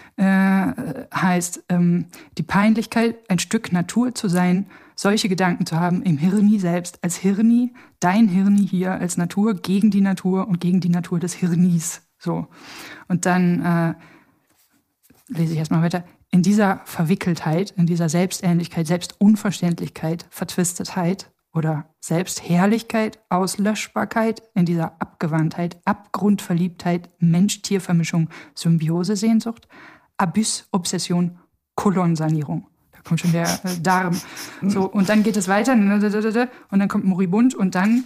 Äh, heißt, ähm, die Peinlichkeit, ein Stück Natur zu sein, solche Gedanken zu haben im Hirni selbst, als Hirni, dein Hirni hier als Natur, gegen die Natur und gegen die Natur des Hirnis. So. Und dann äh, lese ich erstmal weiter. In dieser Verwickeltheit, in dieser Selbstähnlichkeit, Selbstunverständlichkeit, Vertwistetheit oder Selbstherrlichkeit, Auslöschbarkeit, in dieser Abgewandtheit, Abgrundverliebtheit, Mensch-Tier-Vermischung, Symbiose-Sehnsucht, Abyss, Obsession, Kolonsanierung. Da kommt schon der äh, Darm. So, und dann geht es weiter und dann kommt Moribund und dann,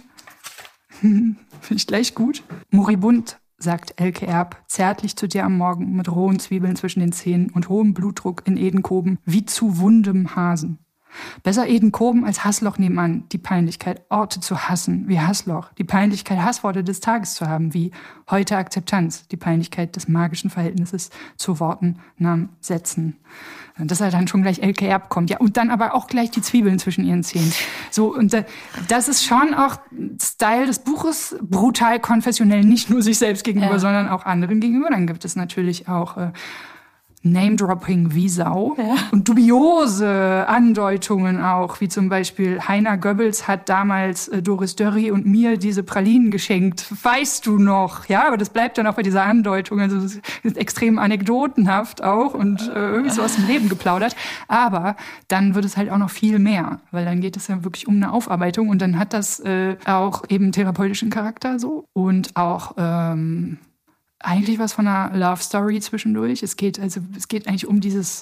finde ich gleich gut, Moribund, sagt Elke Erb, zärtlich zu dir am Morgen mit rohen Zwiebeln zwischen den Zähnen und hohem Blutdruck in Edenkoben, wie zu wundem Hasen. Besser Edenkoben als Hassloch nebenan, die Peinlichkeit, Orte zu hassen, wie Hassloch, die Peinlichkeit, Hassworte des Tages zu haben, wie heute Akzeptanz, die Peinlichkeit des magischen Verhältnisses zu Worten, Namen, Sätzen. Dass er dann schon gleich Elke Erb kommt, ja, und dann aber auch gleich die Zwiebeln zwischen ihren Zähnen. So, und das ist schon auch Style des Buches, brutal konfessionell, nicht nur sich selbst gegenüber, ja. sondern auch anderen gegenüber. Dann gibt es natürlich auch äh, Name-Dropping wie Sau ja. und dubiose Andeutungen auch, wie zum Beispiel Heiner Goebbels hat damals äh, Doris Dörri und mir diese Pralinen geschenkt, weißt du noch? Ja, aber das bleibt dann auch bei dieser Andeutung, also das ist extrem anekdotenhaft auch und äh, irgendwie so aus dem Leben geplaudert, aber dann wird es halt auch noch viel mehr, weil dann geht es ja wirklich um eine Aufarbeitung und dann hat das äh, auch eben therapeutischen Charakter so und auch ähm, eigentlich was von einer Love Story zwischendurch. Es geht also, es geht eigentlich um dieses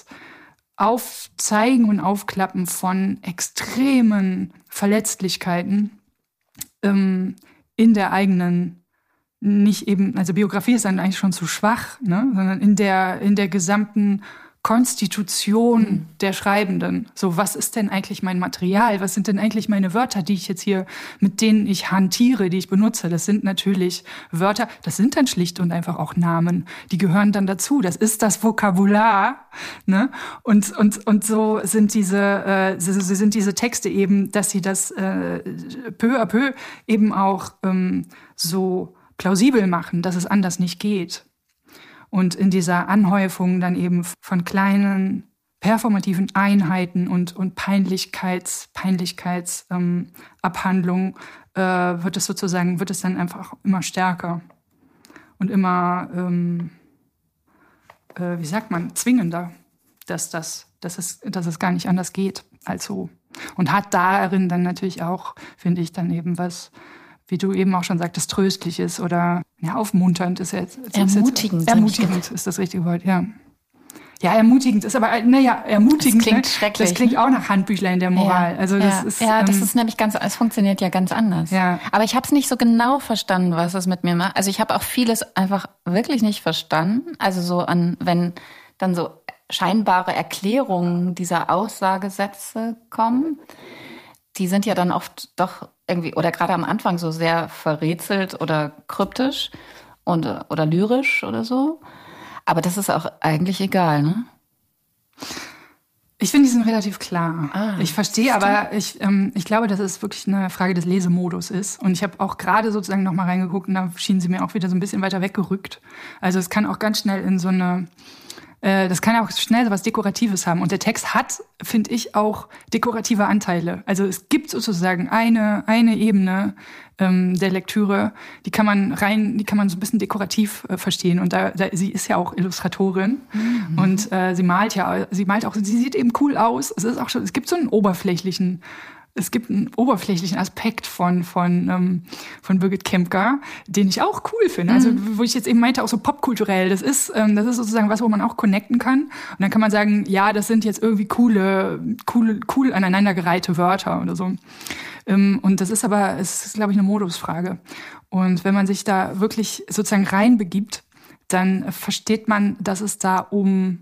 Aufzeigen und Aufklappen von extremen Verletzlichkeiten ähm, in der eigenen, nicht eben, also Biografie ist dann eigentlich schon zu schwach, ne, sondern in der, in der gesamten Konstitution mhm. der Schreibenden. So, was ist denn eigentlich mein Material? Was sind denn eigentlich meine Wörter, die ich jetzt hier, mit denen ich hantiere, die ich benutze? Das sind natürlich Wörter, das sind dann schlicht und einfach auch Namen. Die gehören dann dazu. Das ist das Vokabular, ne? Und, und, und so sind diese, äh, so sind diese Texte eben, dass sie das äh, peu à peu eben auch ähm, so plausibel machen, dass es anders nicht geht. Und in dieser Anhäufung dann eben von kleinen performativen Einheiten und, und Peinlichkeits, Peinlichkeitsabhandlungen ähm, äh, wird es sozusagen, wird es dann einfach immer stärker und immer, ähm, äh, wie sagt man, zwingender, dass, das, dass, es, dass es gar nicht anders geht als so. Und hat darin dann natürlich auch, finde ich, dann eben was, wie du eben auch schon sagtest, Tröstliches oder ja, aufmunternd ist jetzt. Ermutigend. Ist jetzt, ermutigend ist das richtige Wort, ja. Ja, ermutigend ist aber, naja, ermutigend. Das klingt ne? schrecklich. Das klingt auch nach Handbüchlein der Moral. Ja, also das ja, ist, ja, das ähm, ist nämlich ganz, es funktioniert ja ganz anders. Ja. Aber ich habe es nicht so genau verstanden, was es mit mir macht. Also ich habe auch vieles einfach wirklich nicht verstanden. Also so an, wenn dann so scheinbare Erklärungen dieser Aussagesätze kommen, die sind ja dann oft doch irgendwie, oder gerade am Anfang so sehr verrätselt oder kryptisch und, oder lyrisch oder so. Aber das ist auch eigentlich egal, ne? Ich finde, die sind relativ klar. Ah, ich verstehe, aber ich, ähm, ich glaube, dass es wirklich eine Frage des Lesemodus ist. Und ich habe auch gerade sozusagen noch mal reingeguckt und da schienen sie mir auch wieder so ein bisschen weiter weggerückt. Also es kann auch ganz schnell in so eine, äh, das kann auch schnell so was Dekoratives haben. Und der Text hat, finde ich, auch dekorative Anteile. Also es gibt sozusagen eine, eine Ebene ähm, der Lektüre, die kann man rein, die kann man so ein bisschen dekorativ äh, verstehen. Und da, da, sie ist ja auch Illustratorin mhm. und äh, sie malt ja, sie malt auch, sie sieht eben cool aus. Es ist auch schon, es gibt so einen oberflächlichen, es gibt einen oberflächlichen Aspekt von von ähm, von Birgit Kempka, den ich auch cool finde. Also wo ich jetzt eben meinte, auch so popkulturell. Das ist ähm, das ist sozusagen was, wo man auch connecten kann. Und dann kann man sagen, ja, das sind jetzt irgendwie coole, coole, cool aneinandergereihte Wörter oder so. Ähm, und das ist aber, es ist, glaube ich, eine Modusfrage. Und wenn man sich da wirklich sozusagen reinbegibt, dann versteht man, dass es da um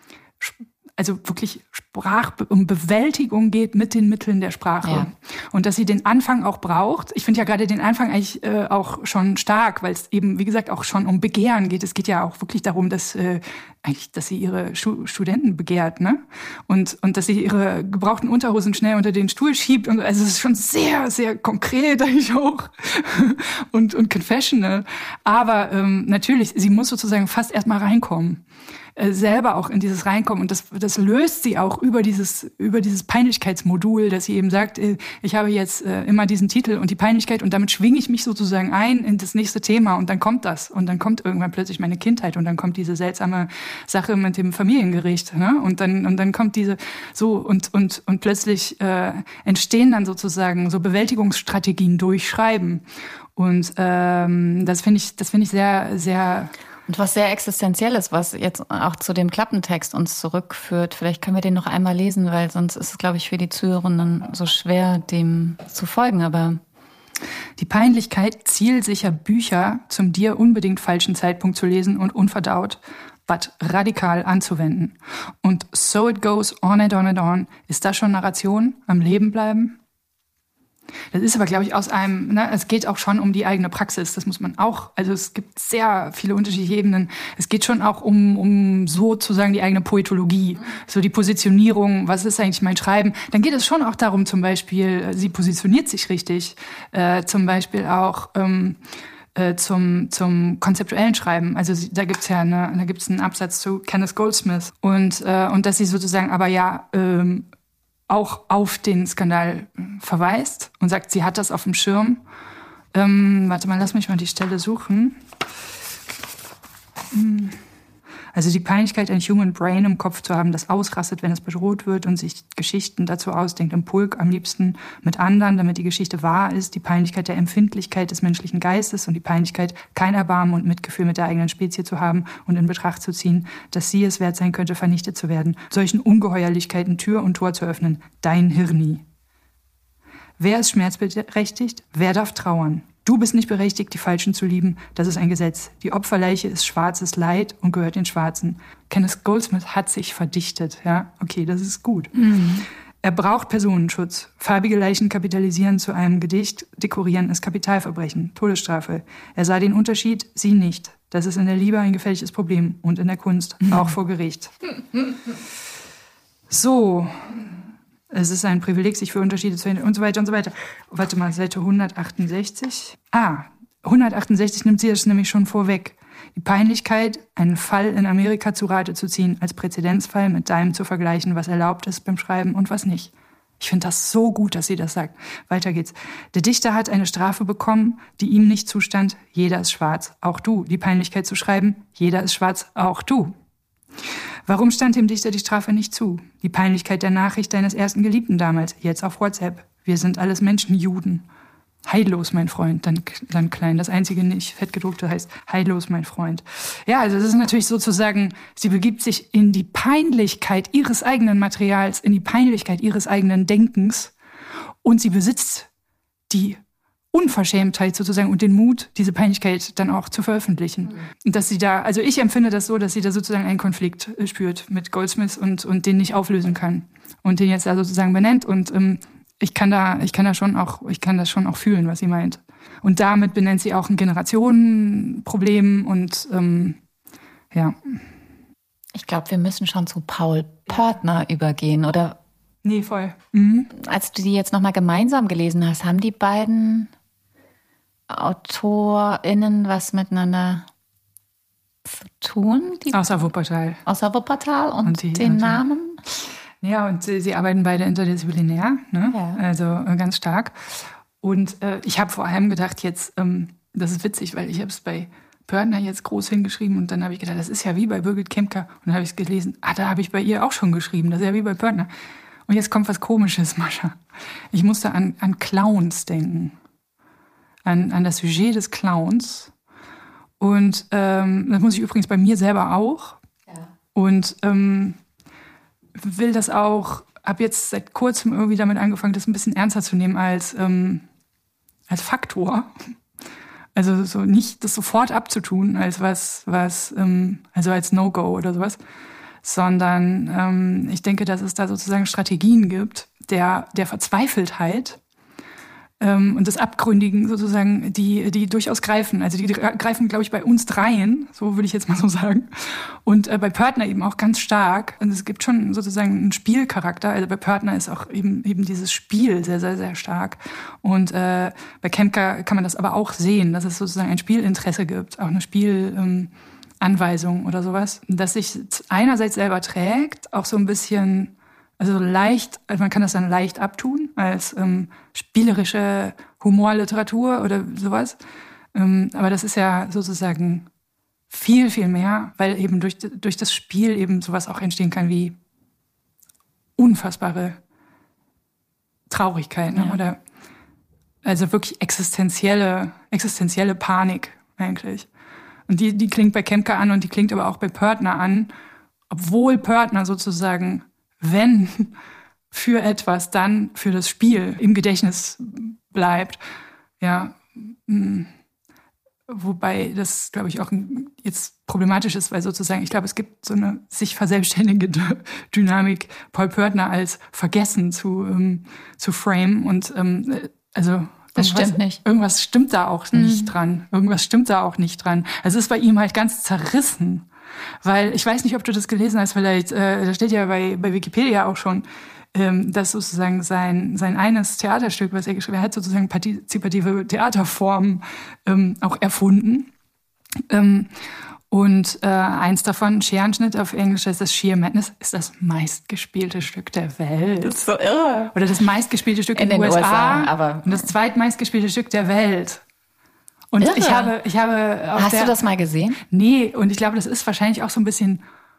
also wirklich Sprach, um Bewältigung geht mit den Mitteln der Sprache. Ja. Und dass sie den Anfang auch braucht. Ich finde ja gerade den Anfang eigentlich äh, auch schon stark, weil es eben, wie gesagt, auch schon um Begehren geht. Es geht ja auch wirklich darum, dass äh, eigentlich, dass sie ihre Schu- Studenten begehrt, ne? Und, und dass sie ihre gebrauchten Unterhosen schnell unter den Stuhl schiebt. Und also es ist schon sehr, sehr konkret eigentlich auch. und, und confessional. Aber ähm, natürlich, sie muss sozusagen fast erstmal reinkommen. selber auch in dieses Reinkommen. Und das, das löst sie auch über dieses, über dieses Peinlichkeitsmodul, dass sie eben sagt, ich habe jetzt immer diesen Titel und die Peinlichkeit und damit schwinge ich mich sozusagen ein in das nächste Thema und dann kommt das. Und dann kommt irgendwann plötzlich meine Kindheit und dann kommt diese seltsame Sache mit dem Familiengericht, ne? Und dann, und dann kommt diese, so, und, und, und plötzlich äh, entstehen dann sozusagen so Bewältigungsstrategien durch Schreiben. Und ähm, das finde ich, das finde ich sehr, sehr Und was sehr Existenzielles, was jetzt auch zu dem Klappentext uns zurückführt. Vielleicht können wir den noch einmal lesen, weil sonst ist es, glaube ich, für die Zuhörenden so schwer, dem zu folgen. Aber die Peinlichkeit, zielsicher Bücher zum dir unbedingt falschen Zeitpunkt zu lesen und unverdaut, but radikal anzuwenden. Und so it goes on and on and on. Ist das schon Narration? Am Leben bleiben? Das ist aber, glaube ich, aus einem, ne, es geht auch schon um die eigene Praxis, das muss man auch, also es gibt sehr viele unterschiedliche Ebenen. Es geht schon auch um, um sozusagen die eigene Poetologie, so die Positionierung, was ist eigentlich mein Schreiben. Dann geht es schon auch darum, zum Beispiel, sie positioniert sich richtig, äh, zum Beispiel auch ähm, äh, zum, zum konzeptuellen Schreiben. Also sie, da gibt's ja eine, da gibt's einen Absatz zu Kenneth Goldsmith und, äh, und dass sie sozusagen aber ja ähm, auch auf den Skandal verweist und sagt, sie hat das auf dem Schirm. Ähm, warte mal, lass mich mal die Stelle suchen. Also die Peinlichkeit, ein Human Brain im Kopf zu haben, das ausrastet, wenn es bedroht wird und sich Geschichten dazu ausdenkt, im Pulk am liebsten mit anderen, damit die Geschichte wahr ist. Die Peinlichkeit der Empfindlichkeit des menschlichen Geistes und die Peinlichkeit, kein Erbarmen und Mitgefühl mit der eigenen Spezie zu haben und in Betracht zu ziehen, dass sie es wert sein könnte, vernichtet zu werden. Solchen Ungeheuerlichkeiten Tür und Tor zu öffnen. Dein Hirni. Wer ist schmerzberechtigt? Wer darf trauern? Du bist nicht berechtigt, die Falschen zu lieben. Das ist ein Gesetz. Die Opferleiche ist schwarzes Leid und gehört den Schwarzen. Kenneth Goldsmith hat sich verdichtet. Ja, okay, das ist gut. Mhm. Er braucht Personenschutz. Farbige Leichen kapitalisieren zu einem Gedicht. Dekorieren ist Kapitalverbrechen. Todesstrafe. Er sah den Unterschied, sie nicht. Das ist in der Liebe ein gefährliches Problem. Und in der Kunst, mhm. auch vor Gericht. So. Es ist ein Privileg, sich für Unterschiede zu finden und so weiter und so weiter. Warte mal, Seite hundertachtundsechzig. Ah, hundertachtundsechzig nimmt sie das nämlich schon vorweg. Die Peinlichkeit, einen Fall in Amerika zu Rate zu ziehen, als Präzedenzfall mit deinem zu vergleichen, was erlaubt ist beim Schreiben und was nicht. Ich finde das so gut, dass sie das sagt. Weiter geht's. Der Dichter hat eine Strafe bekommen, die ihm nicht zustand. Jeder ist schwarz, auch du. Die Peinlichkeit zu schreiben, jeder ist schwarz, auch du. Warum stand dem Dichter die Strafe nicht zu? Die Peinlichkeit der Nachricht deines ersten Geliebten damals, jetzt auf WhatsApp. Wir sind alles Menschen, Juden. Heillos, mein Freund, dann, dann klein. Das einzige nicht fettgedruckte heißt heillos, mein Freund. Ja, also das ist natürlich sozusagen, sie begibt sich in die Peinlichkeit ihres eigenen Materials, in die Peinlichkeit ihres eigenen Denkens und sie besitzt die Unverschämtheit sozusagen und den Mut, diese Peinlichkeit dann auch zu veröffentlichen. Und dass sie da, also ich empfinde das so, dass sie da sozusagen einen Konflikt spürt mit Goldsmith und, und den nicht auflösen kann. Und den jetzt da sozusagen benennt. Und ähm, ich kann da, ich kann da schon auch, ich kann das schon auch fühlen, was sie meint. Und damit benennt sie auch ein Generationenproblem und ähm, ja. Ich Ich glaube, wir müssen schon zu Paul Pörtner übergehen, oder? Nee, voll. Mhm. Als du die jetzt nochmal gemeinsam gelesen hast, haben die beiden AutorInnen was miteinander zu tun? Die Außer Wuppertal. Außer Wuppertal und, und die, den und Namen? Ja, und sie, sie arbeiten beide interdisziplinär, ne? Ja. Also äh, ganz stark. Und äh, ich habe vor allem gedacht, jetzt, ähm, das ist witzig, weil ich habe es bei Pörtner jetzt groß hingeschrieben und dann habe ich gedacht, das ist ja wie bei Birgit Kempka. Und dann habe ich es gelesen, ah, da habe ich bei ihr auch schon geschrieben, das ist ja wie bei Pörtner. Und jetzt kommt was Komisches, Mascha. Ich musste an, an Clowns denken, an, an das Sujet des Clowns. Und ähm, das muss ich übrigens bei mir selber auch. Ja. Und ähm, will das auch, habe jetzt seit kurzem irgendwie damit angefangen, das ein bisschen ernster zu nehmen als, ähm, als Faktor. Also so nicht das sofort abzutun als was, was ähm, also als No-Go oder sowas, sondern ähm, ich denke, dass es da sozusagen Strategien gibt der, der Verzweifeltheit ähm, und des Abgründigen sozusagen, die, die durchaus greifen. Also die greifen, glaube ich, bei uns dreien, so würde ich jetzt mal so sagen. Und äh, bei Pörtner eben auch ganz stark. Und es gibt schon sozusagen einen Spielcharakter. Also bei Pörtner ist auch eben eben dieses Spiel sehr, sehr, sehr stark. Und äh, bei Kempka kann man das aber auch sehen, dass es sozusagen ein Spielinteresse gibt, auch eine Spielanweisung ähm, oder sowas, dass sich einerseits selber trägt, auch so ein bisschen, also leicht, also man kann das dann leicht abtun als ähm, spielerische Humorliteratur oder sowas. Ähm, aber das ist ja sozusagen viel, viel mehr, weil eben durch, durch das Spiel eben sowas auch entstehen kann wie unfassbare Traurigkeit, ne? Ja. Oder also wirklich existenzielle, existenzielle Panik eigentlich. Und die, die klingt bei Kempka an und die klingt aber auch bei Pörtner an, obwohl Pörtner sozusagen, wenn für etwas, dann für das Spiel im Gedächtnis bleibt. Ja, mh. Wobei das, glaube ich, auch jetzt problematisch ist, weil sozusagen, ich glaube, es gibt so eine sich verselbstständigende Dynamik, Paul Pörtner als vergessen zu, ähm, zu frame. Und ähm, also das stimmt nicht. Irgendwas stimmt da auch nicht mhm. dran. Irgendwas stimmt da auch nicht dran. Also es ist bei ihm halt ganz zerrissen. Weil, ich weiß nicht, ob du das gelesen hast, vielleicht, äh, da steht ja bei, bei Wikipedia auch schon, ähm, dass sozusagen sein, sein eines Theaterstück, was er geschrieben hat, hat sozusagen partizipative Theaterformen ähm, auch erfunden. Ähm, und äh, eins davon, Scherenschnitt auf Englisch, heißt das Sheer Madness, ist das meistgespielte Stück der Welt. Das ist so irre. Oder das meistgespielte Stück in den U S A, U S A aber und das zweitmeistgespielte Stück der Welt. Und irre. ich habe, ich habe auf Hast der, du das mal gesehen? Nee, und ich glaube, das ist wahrscheinlich auch so ein bisschen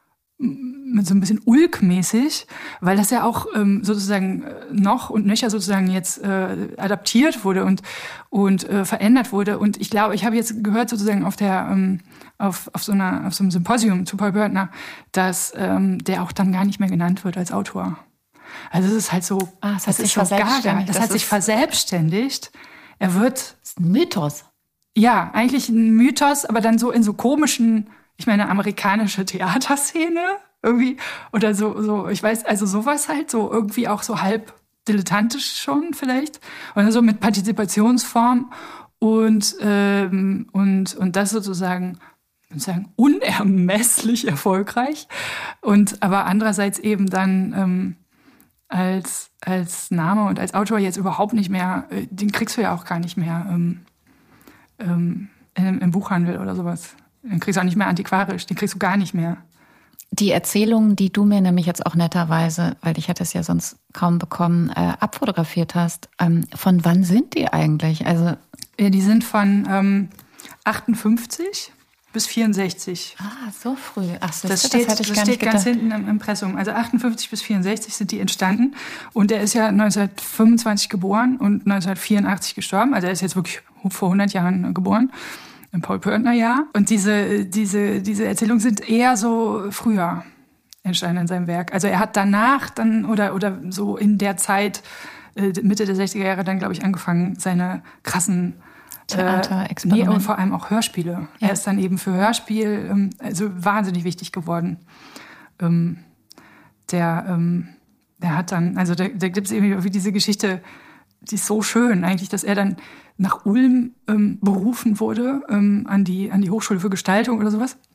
so ein bisschen ulkmäßig, weil das ja auch ähm, sozusagen noch und nöcher sozusagen jetzt äh, adaptiert wurde und und äh, verändert wurde. Und ich glaube, ich habe jetzt gehört sozusagen auf der ähm, auf auf so einer auf so einem Symposium zu Paul Pörtner, dass ähm, der auch dann gar nicht mehr genannt wird als Autor. Also es ist halt so, ah, das, das hat sich so verselbstständigt. Das, das hat sich verselbstständigt. Er wird das ist ein Mythos. Ja, eigentlich ein Mythos, aber dann so in so komischen, ich meine, amerikanische Theaterszene irgendwie oder so, so, ich weiß, also sowas halt, so irgendwie auch so halb dilettantisch schon vielleicht oder so mit Partizipationsform und ähm, und und das sozusagen sozusagen unermesslich erfolgreich und aber andererseits eben dann ähm, als als Name und als Autor jetzt überhaupt nicht mehr, den kriegst du ja auch gar nicht mehr ähm, ähm, im, im Buchhandel oder sowas. Den kriegst du auch nicht mehr antiquarisch, den kriegst du gar nicht mehr. Die Erzählungen, die du mir nämlich jetzt auch netterweise, weil ich hätte es ja sonst kaum bekommen, äh, abfotografiert hast, ähm, von wann sind die eigentlich? Also ja, die sind von ähm, achtundfünfzig bis vierundsechzig. Ah, so früh. Ach, so, das, das steht, hatte ich das gar steht nicht ganz hinten im Impressum. Also achtundfünfzig bis vierundsechzig sind die entstanden. Und er ist ja neunzehnhundertfünfundzwanzig geboren und neunzehnhundertvierundachtzig gestorben. Also er ist jetzt wirklich vor hundert Jahren geboren. Im Paul Pörtner Jahr. Und diese, diese, diese Erzählungen sind eher so früher entstanden in seinem Werk. Also er hat danach dann oder, oder so in der Zeit, äh, Mitte der sechziger Jahre dann, glaube ich, angefangen, seine krassen Theaterexperimente. Nee, und vor allem auch Hörspiele. Ja. Er ist dann eben für Hörspiel ähm, also wahnsinnig wichtig geworden. Ähm, der, ähm, der hat dann, also da, da gibt es irgendwie diese Geschichte, die ist so schön eigentlich, dass er dann nach Ulm ähm, berufen wurde, ähm, an die, an die Hochschule für Gestaltung oder sowas.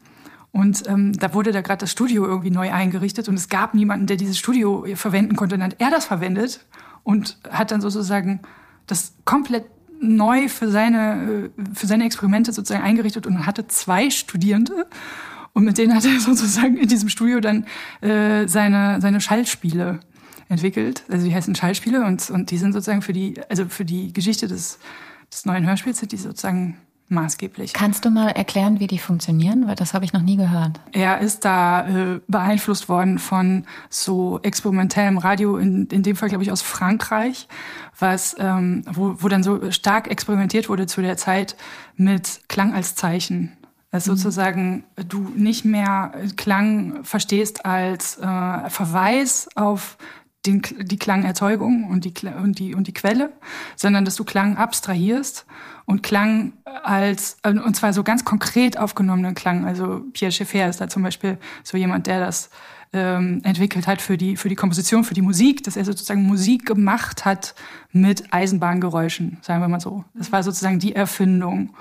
Und ähm, da wurde da gerade das Studio irgendwie neu eingerichtet und es gab niemanden, der dieses Studio verwenden konnte. Und dann hat er das verwendet und hat dann sozusagen das komplett neu für seine, für seine Experimente sozusagen eingerichtet und hatte zwei Studierende. Und mit denen hat er sozusagen in diesem Studio dann äh, seine, seine Schallspiele entwickelt. Also die heißen Schallspiele und, und die sind sozusagen für die, also für die Geschichte des, des neuen Hörspiels sind die sozusagen maßgeblich. Kannst du mal erklären, wie die funktionieren? Weil das habe ich noch nie gehört. Er ist da äh, beeinflusst worden von so experimentellem Radio, in, in dem Fall, glaube ich, aus Frankreich, was ähm, wo, wo dann so stark experimentiert wurde zu der Zeit mit Klang als Zeichen. Dass mhm. sozusagen du nicht mehr Klang verstehst als äh, Verweis auf den, die Klangerzeugung und die, und, die, und die Quelle, sondern dass du Klang abstrahierst und Klang als, und zwar so ganz konkret aufgenommenen Klang. Also Pierre Schaeffer ist da zum Beispiel so jemand, der das ähm, entwickelt hat für die, für die Komposition, für die Musik, dass er sozusagen Musik gemacht hat mit Eisenbahngeräuschen, sagen wir mal so. Das war sozusagen die Erfindung.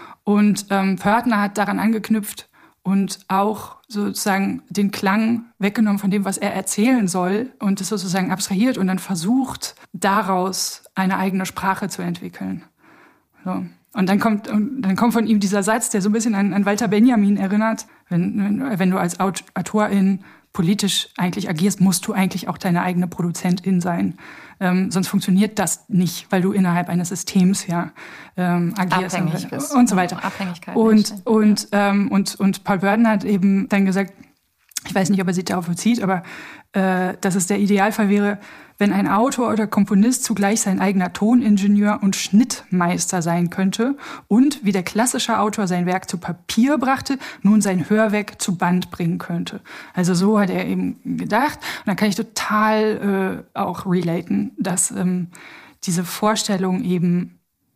Und ähm, Pörtner hat daran angeknüpft und auch sozusagen den Klang weggenommen von dem, was er erzählen soll und das sozusagen abstrahiert und dann versucht, daraus eine eigene Sprache zu entwickeln. So. Und dann kommt, und dann kommt von ihm dieser Satz, der so ein bisschen an, an Walter Benjamin erinnert. Wenn, wenn, wenn du als Autorin politisch eigentlich agierst, musst du eigentlich auch deine eigene Produzentin sein. Ähm, sonst funktioniert das nicht, weil du innerhalb eines Systems ja ähm, agierst Abhängig und, bist. und so weiter. Abhängigkeit. Und, und, ähm, und, und Paul Burton hat eben dann gesagt, ich weiß nicht, ob er sich darauf bezieht, aber äh, dass es der Idealfall wäre, wenn ein Autor oder Komponist zugleich sein eigener Toningenieur und Schnittmeister sein könnte und, wie der klassische Autor sein Werk zu Papier brachte, nun sein Hörwerk zu Band bringen könnte. Also so hat er eben gedacht. Und da kann ich total äh, auch relaten, dass ähm, diese Vorstellung eben,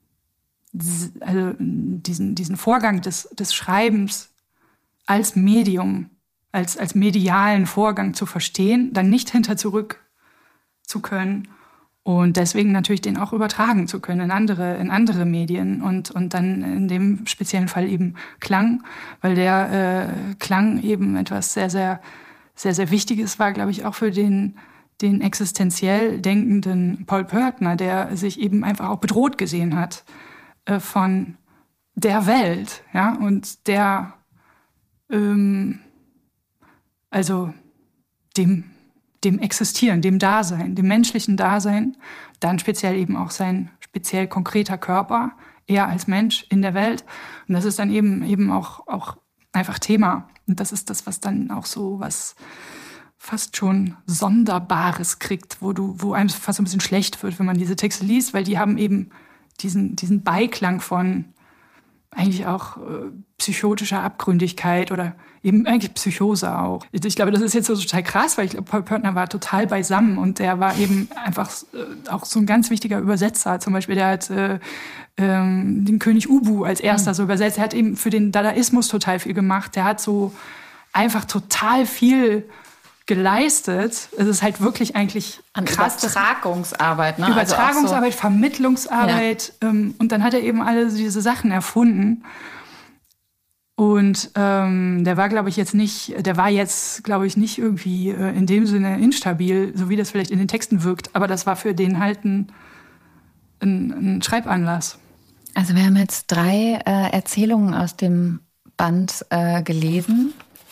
also diesen, diesen Vorgang des, des Schreibens als Medium, als, als medialen Vorgang zu verstehen, dann nicht hinter zurück zu können und deswegen natürlich den auch übertragen zu können in andere, in andere Medien und, und dann in dem speziellen Fall eben Klang, weil der äh, Klang eben etwas sehr, sehr, sehr, sehr Wichtiges war, glaube ich, auch für den, den existenziell denkenden Paul Pörtner, der sich eben einfach auch bedroht gesehen hat äh, von der Welt, ja, und der, ähm, also dem dem Existieren, dem Dasein, dem menschlichen Dasein, dann speziell eben auch sein speziell konkreter Körper, er als Mensch in der Welt. Und das ist dann eben eben auch, auch einfach Thema. Und das ist das, was dann auch so was fast schon Sonderbares kriegt, wo du, wo einem fast so ein bisschen schlecht wird, wenn man diese Texte liest, weil die haben eben diesen, diesen Beiklang von eigentlich auch äh, psychotischer Abgründigkeit oder eben eigentlich Psychose auch. Ich glaube, das ist jetzt so total krass, weil ich glaube, Paul Pörtner war total beisammen und der war eben einfach äh, auch so ein ganz wichtiger Übersetzer. Zum Beispiel, der hat äh, ähm, den König Ubu als erster mhm. so übersetzt. Er hat eben für den Dadaismus total viel gemacht. Der hat so einfach total viel geleistet. Es ist halt wirklich eigentlich an krass. Übertragungsarbeit, ne? Übertragungsarbeit, also so Vermittlungsarbeit. Ja. Ähm, und dann hat er eben alle diese Sachen erfunden. Und ähm, der war, glaube ich, jetzt nicht, der war jetzt, glaube ich, nicht irgendwie äh, in dem Sinne instabil, so wie das vielleicht in den Texten wirkt. Aber das war für den halt ein, ein, ein Schreibanlass. Also wir haben jetzt drei äh, Erzählungen aus dem Band äh, gelesen.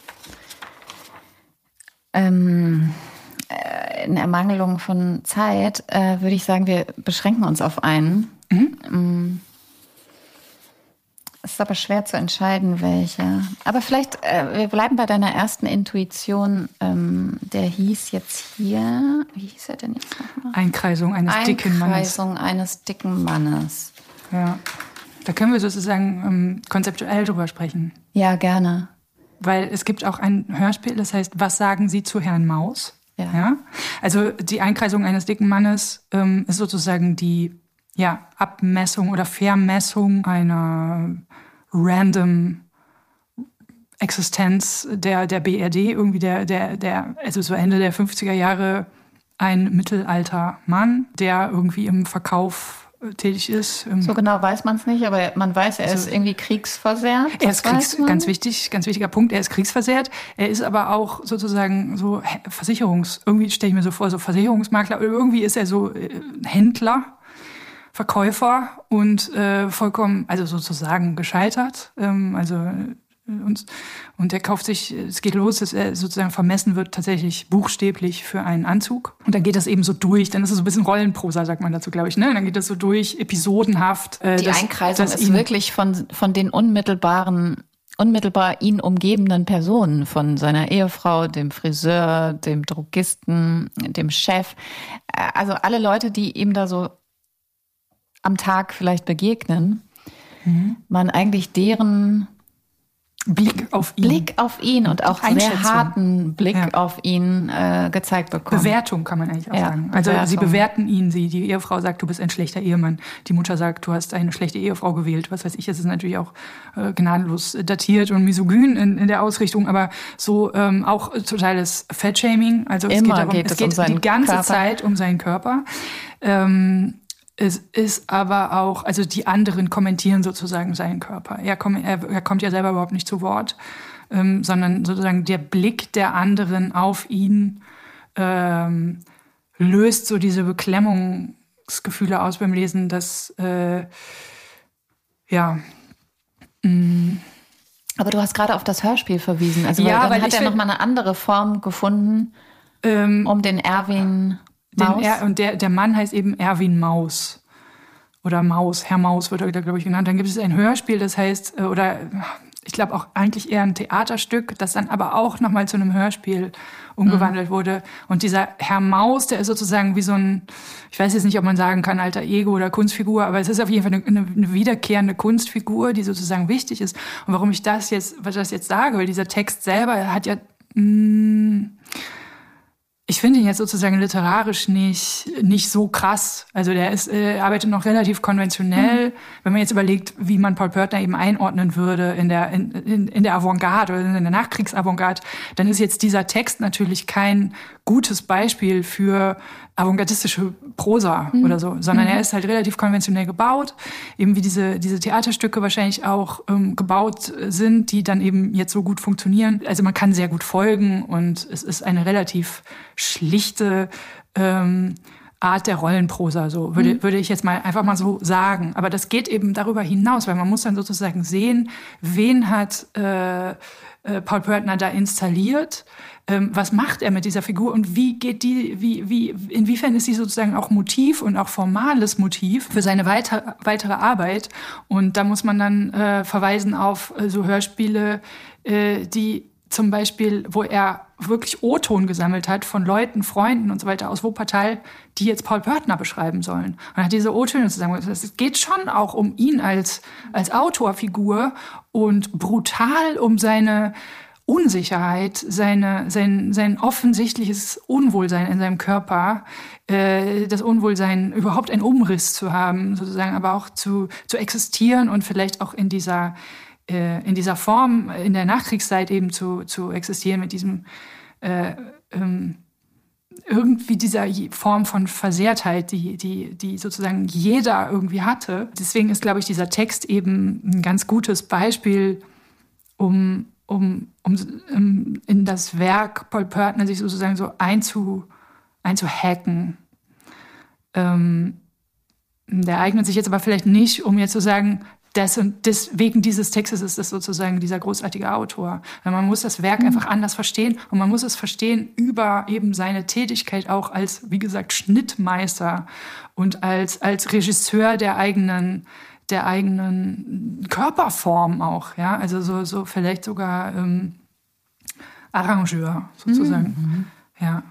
Ähm, äh, in Ermangelung von Zeit äh, würde ich sagen, wir beschränken uns auf einen. Mhm. Ähm, es ist aber schwer zu entscheiden, welche. Aber vielleicht, äh, wir bleiben bei deiner ersten Intuition. Ähm, der hieß jetzt hier, wie hieß er denn jetzt nochmal? Einkreisung eines Einkreisung dicken Mannes. Einkreisung eines dicken Mannes. Ja, da können wir sozusagen ähm, konzeptuell drüber sprechen. Ja, gerne. Weil es gibt auch ein Hörspiel, das heißt, was sagen Sie zu Herrn Maus? Ja. Ja? Also die Einkreisung eines dicken Mannes ähm, ist sozusagen die ja, Abmessung oder Vermessung einer random Existenz der, der B R D, irgendwie der, der, der, also so Ende der fünfziger Jahre ein Mittelalter Mann, der irgendwie im Verkauf tätig ist. So genau weiß man es nicht, aber man weiß, er also, ist irgendwie kriegsversehrt. Er ist Kriegs, ganz wichtig, ganz wichtiger Punkt, er ist kriegsversehrt. Er ist aber auch sozusagen so Versicherungs, irgendwie stelle ich mir so vor, so Versicherungsmakler, irgendwie ist er so Händler, Verkäufer und äh, vollkommen, also sozusagen gescheitert. Ähm, also Und, und er kauft sich, es geht los, dass er sozusagen vermessen wird, tatsächlich buchstäblich für einen Anzug. Und dann geht das eben so durch, dann ist es so ein bisschen Rollenprosa, sagt man dazu, glaube ich. Ne? Dann geht das so durch, episodenhaft. Äh, Die dass, Einkreisung dass ist wirklich von, von den unmittelbaren, unmittelbar ihn umgebenden Personen, von seiner Ehefrau, dem Friseur, dem Drogisten, dem Chef. Also alle Leute, die ihm da so am Tag vielleicht begegnen, mhm. man eigentlich deren Blick auf ihn. Blick auf ihn und auch sehr harten Blick ja. auf ihn äh, gezeigt bekommen. Bewertung kann man eigentlich auch ja, sagen. Also Bewertung. Sie bewerten ihn, sie, die Ehefrau sagt, du bist ein schlechter Ehemann. Die Mutter sagt, du hast eine schlechte Ehefrau gewählt. Was weiß ich, es ist natürlich auch äh, gnadenlos datiert und misogyn in, in der Ausrichtung, aber so ähm, auch totales Fettshaming. Also es Immer geht darum, geht es es geht um die ganze Körper. Zeit um seinen Körper. Ähm, Es ist aber auch, also die anderen kommentieren sozusagen seinen Körper. Er, komm, er, er kommt ja selber überhaupt nicht zu Wort, ähm, sondern sozusagen der Blick der anderen auf ihn ähm, löst so diese Beklemmungsgefühle aus beim Lesen, dass, äh, ja, mh, aber du hast gerade auf das Hörspiel verwiesen. Also ja, weil dann weil hat er nochmal eine andere Form gefunden, ähm, um den Erwin Maus. Er, und der, der Mann heißt eben Erwin Maus. Oder Maus, Herr Maus wird er, glaube ich, genannt. Dann gibt es ein Hörspiel, das heißt, oder ich glaube auch eigentlich eher ein Theaterstück, das dann aber auch nochmal zu einem Hörspiel umgewandelt mhm. wurde. Und dieser Herr Maus, der ist sozusagen wie so ein, ich weiß jetzt nicht, ob man sagen kann, alter Ego oder Kunstfigur, aber es ist auf jeden Fall eine, eine wiederkehrende Kunstfigur, die sozusagen wichtig ist. Und warum ich das jetzt, was ich das jetzt sage, weil dieser Text selber hat ja, mh, ich finde ihn jetzt sozusagen literarisch nicht, nicht so krass. Also der ist, äh, arbeitet noch relativ konventionell. Mhm. Wenn man jetzt überlegt, wie man Paul Pörtner eben einordnen würde in der, in, in, in der Avantgarde oder in der Nachkriegsavantgarde, dann ist jetzt dieser Text natürlich kein gutes Beispiel für avantgardistische Prosa mhm. oder so, sondern mhm. er ist halt relativ konventionell gebaut, eben wie diese, diese Theaterstücke wahrscheinlich auch ähm, gebaut sind, die dann eben jetzt so gut funktionieren. Also man kann sehr gut folgen und es ist eine relativ schlichte ähm, Art der Rollenprosa, so würde, mhm. würde ich jetzt mal einfach mal so sagen. Aber das geht eben darüber hinaus, weil man muss dann sozusagen sehen, wen hat äh, äh, Paul Pörtner da installiert, ähm, was macht er mit dieser Figur und wie geht die, wie, wie, inwiefern ist sie sozusagen auch Motiv und auch formales Motiv für seine weiter, weitere Arbeit. Und da muss man dann äh, verweisen auf äh, so Hörspiele, äh, die zum Beispiel, wo er wirklich O-Ton gesammelt hat von Leuten, Freunden und so weiter aus Wuppertal, die jetzt Paul Pörtner beschreiben sollen. Und hat diese O-Töne zusammengebracht. Es geht schon auch um ihn als, als Autorfigur und brutal um seine Unsicherheit, seine, sein, sein offensichtliches Unwohlsein in seinem Körper, äh, das Unwohlsein, überhaupt einen Umriss zu haben, sozusagen, aber auch zu, zu existieren und vielleicht auch in dieser in dieser Form in der Nachkriegszeit eben zu, zu existieren, mit diesem äh, ähm, irgendwie dieser Form von Versehrtheit, die, die, die sozusagen jeder irgendwie hatte. Deswegen ist, glaube ich, dieser Text eben ein ganz gutes Beispiel, um, um, um, um in das Werk Paul Pörtner sich sozusagen so einzu, einzuhacken. Ähm, der eignet sich jetzt aber vielleicht nicht, um jetzt zu sagen, Das und das, wegen dieses Textes ist das sozusagen dieser großartige Autor. Weil man muss das Werk mhm. einfach anders verstehen und man muss es verstehen über eben seine Tätigkeit auch als, wie gesagt, Schnittmeister und als, als Regisseur der eigenen, der eigenen Körperform auch, ja, also so, so vielleicht sogar ähm, Arrangeur sozusagen, mhm. ja.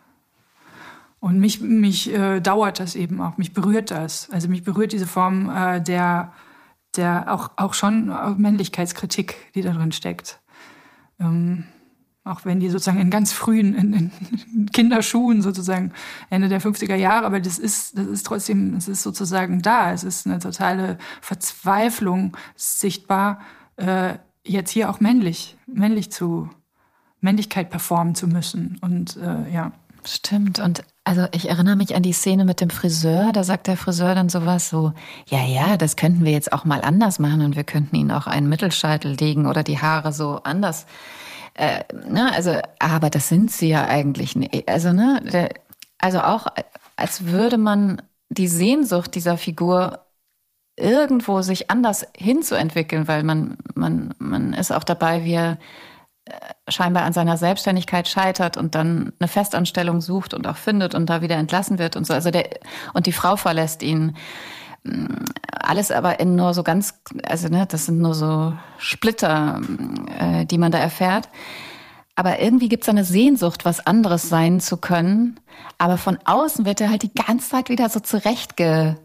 Und mich, mich äh, dauert das eben auch, mich berührt das. Also mich berührt diese Form äh, der der auch, auch schon Männlichkeitskritik, die da drin steckt. Ähm, auch wenn die sozusagen in ganz frühen, in, in Kinderschuhen sozusagen, Ende der fünfziger Jahre, aber das ist, das ist trotzdem, es ist sozusagen da. Es ist eine totale Verzweiflung sichtbar, äh, jetzt hier auch männlich, männlich zu, Männlichkeit performen zu müssen. Und äh, ja. Stimmt. Und Also ich erinnere mich an die Szene mit dem Friseur. Da sagt der Friseur dann sowas so, ja, ja, das könnten wir jetzt auch mal anders machen und wir könnten ihn auch einen Mittelscheitel legen oder die Haare so anders. Äh, ne, also, aber das sind sie ja eigentlich nicht. Also, ne, der, also auch als würde man die Sehnsucht dieser Figur irgendwo sich anders hinzuentwickeln, weil man, man, man ist auch dabei, wie er scheinbar an seiner Selbstständigkeit scheitert und dann eine Festanstellung sucht und auch findet und da wieder entlassen wird und so. Also der, und die Frau verlässt ihn. Alles aber in nur so ganz, also ne, das sind nur so Splitter, äh, die man da erfährt. Aber irgendwie gibt es eine Sehnsucht, was anderes sein zu können. Aber von außen wird er halt die ganze Zeit wieder so zurechtgenormiert,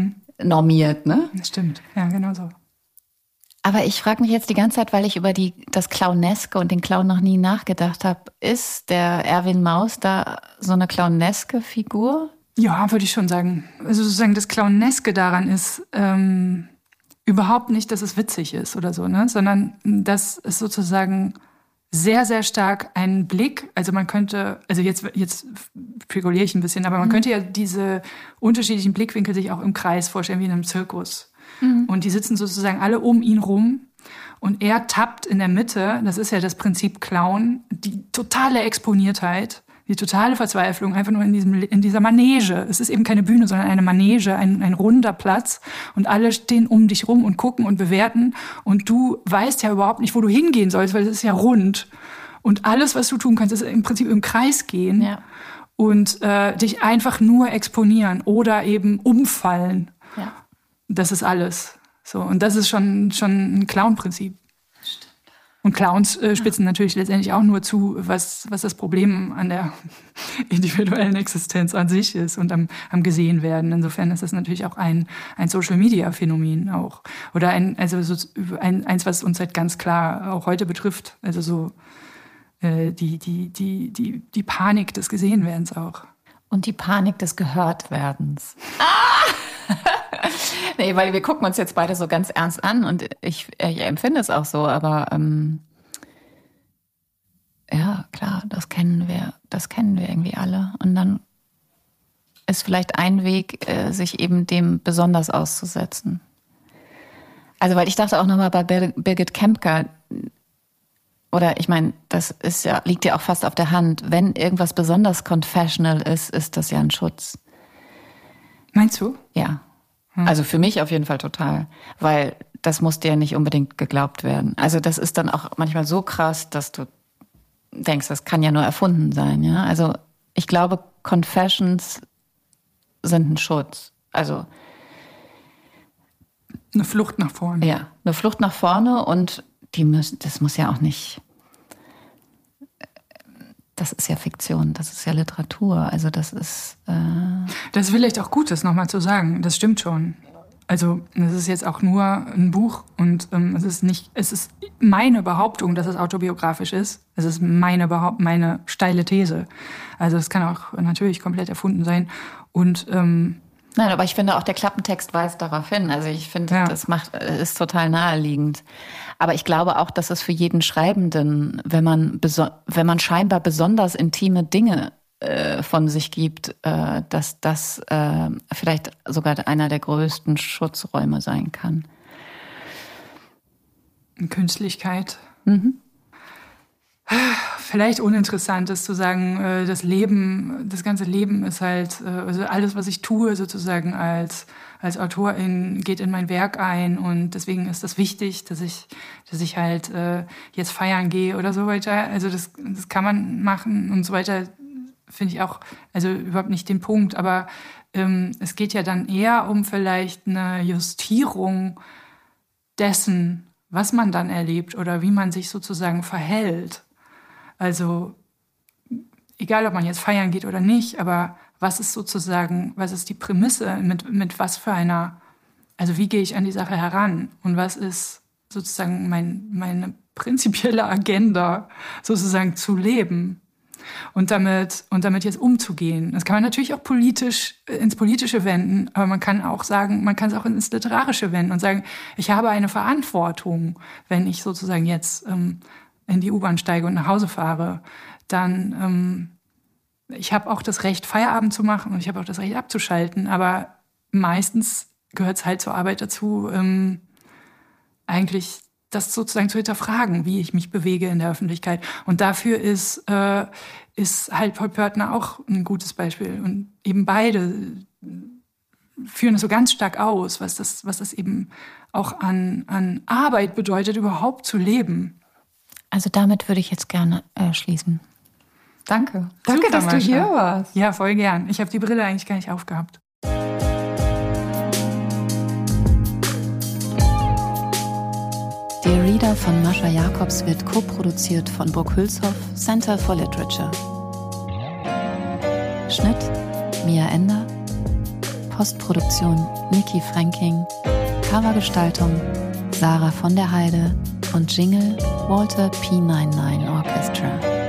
ne? Das stimmt, ja, genau so. Aber ich frage mich jetzt die ganze Zeit, weil ich über die, das Clowneske und den Clown noch nie nachgedacht habe. Ist der Erwin Maus da so eine clowneske Figur? Ja, würde ich schon sagen. Also sozusagen das Clowneske daran ist ähm, überhaupt nicht, dass es witzig ist oder so, ne? Sondern dass es sozusagen sehr, sehr stark einen Blick, also man könnte, also jetzt, jetzt spekuliere ich ein bisschen, aber man mhm. könnte ja diese unterschiedlichen Blickwinkel sich auch im Kreis vorstellen, wie in einem Zirkus. Mhm. Und die sitzen sozusagen alle um ihn rum und er tappt in der Mitte, das ist ja das Prinzip Clown, die totale Exponiertheit, die totale Verzweiflung, einfach nur in diesem in dieser Manege. Es ist eben keine Bühne, sondern eine Manege, ein, ein runder Platz und alle stehen um dich rum und gucken und bewerten und du weißt ja überhaupt nicht, wo du hingehen sollst, weil es ist ja rund und alles, was du tun kannst, ist im Prinzip im Kreis gehen ja. und äh, dich einfach nur exponieren oder eben umfallen. Ja. Das ist alles. So, und das ist schon, schon ein Clown-Prinzip. Und Clowns äh, spitzen natürlich letztendlich auch nur zu, was, was das Problem an der individuellen Existenz an sich ist und am, am gesehen werden. Insofern ist das natürlich auch ein, ein Social-Media-Phänomen auch. Oder ein, also so ein, eins, was uns halt ganz klar auch heute betrifft. Also so äh, die, die, die, die, die Panik des Gesehenwerdens auch. Und die Panik des Gehörtwerdens. Ah! Nee, weil wir gucken uns jetzt beide so ganz ernst an und ich, ich empfinde es auch so, aber ähm, ja, klar, das kennen wir, das kennen wir irgendwie alle. Und dann ist vielleicht ein Weg, äh, sich eben dem besonders auszusetzen. Also, weil ich dachte auch nochmal bei Birgit Kempka, oder ich meine, das ist ja, liegt ja auch fast auf der Hand, wenn irgendwas besonders confessional ist, ist das ja ein Schutz. Meinst du? Ja. Also für mich auf jeden Fall total, weil das muss dir nicht unbedingt geglaubt werden. Also das ist dann auch manchmal so krass, dass du denkst, das kann ja nur erfunden sein. Ja, also ich glaube, Confessions sind ein Schutz. Also eine Flucht nach vorne. Ja, eine Flucht nach vorne und die müssen, das muss ja auch nicht. Das ist ja Fiktion, das ist ja Literatur, also das ist... Äh das ist vielleicht auch gut, das nochmal zu sagen, das stimmt schon. Also das ist jetzt auch nur ein Buch und ähm, es ist nicht, es ist meine Behauptung, dass es autobiografisch ist. Es ist meine Behaupt, meine steile These. Also es kann auch natürlich komplett erfunden sein und... Ähm, Nein, aber ich finde auch, der Klappentext weist darauf hin. Also ich finde, ja. das macht, ist total naheliegend. Aber ich glaube auch, dass es für jeden Schreibenden, wenn man, beso- wenn man scheinbar besonders intime Dinge äh, von sich gibt, äh, dass das äh, vielleicht sogar einer der größten Schutzräume sein kann. Künstlichkeit. Mhm. Vielleicht uninteressant ist zu sagen, das Leben, das ganze Leben ist halt, also alles, was ich tue sozusagen als, als Autorin, geht in mein Werk ein und deswegen ist das wichtig, dass ich, dass ich halt jetzt feiern gehe oder so weiter. Also das, das kann man machen und so weiter, finde ich auch, also überhaupt nicht den Punkt, aber ähm, es geht ja dann eher um vielleicht eine Justierung dessen, was man dann erlebt oder wie man sich sozusagen verhält. Also egal, ob man jetzt feiern geht oder nicht, aber was ist sozusagen, was ist die Prämisse, mit, mit was für einer, also wie gehe ich an die Sache heran und was ist sozusagen mein, meine prinzipielle Agenda, sozusagen zu leben und damit, und damit jetzt umzugehen. Das kann man natürlich auch politisch, ins Politische wenden, aber man kann auch sagen, man kann es auch ins Literarische wenden und sagen, ich habe eine Verantwortung, wenn ich sozusagen jetzt ähm, in die U-Bahn steige und nach Hause fahre, dann, ähm, ich habe auch das Recht, Feierabend zu machen und ich habe auch das Recht, abzuschalten. Aber meistens gehört es halt zur Arbeit dazu, ähm, eigentlich das sozusagen zu hinterfragen, wie ich mich bewege in der Öffentlichkeit. Und dafür ist, äh, ist halt Paul Pörtner auch ein gutes Beispiel. Und eben beide führen es so ganz stark aus, was das, was das eben auch an, an Arbeit bedeutet, überhaupt zu leben. Also damit würde ich jetzt gerne äh, schließen. Danke. Danke, Super, dass Mascha. du hier warst. Ja, voll gern. Ich habe die Brille eigentlich gar nicht aufgehabt. Der Reader von Mascha Jakobs wird co-produziert von Burg Hülshoff, Center for Literature. Schnitt Mia Ender, Postproduktion Niki Fränking, Covergestaltung Sarah von der Heide und Jingle Walter P neunundneunzig Orchestra.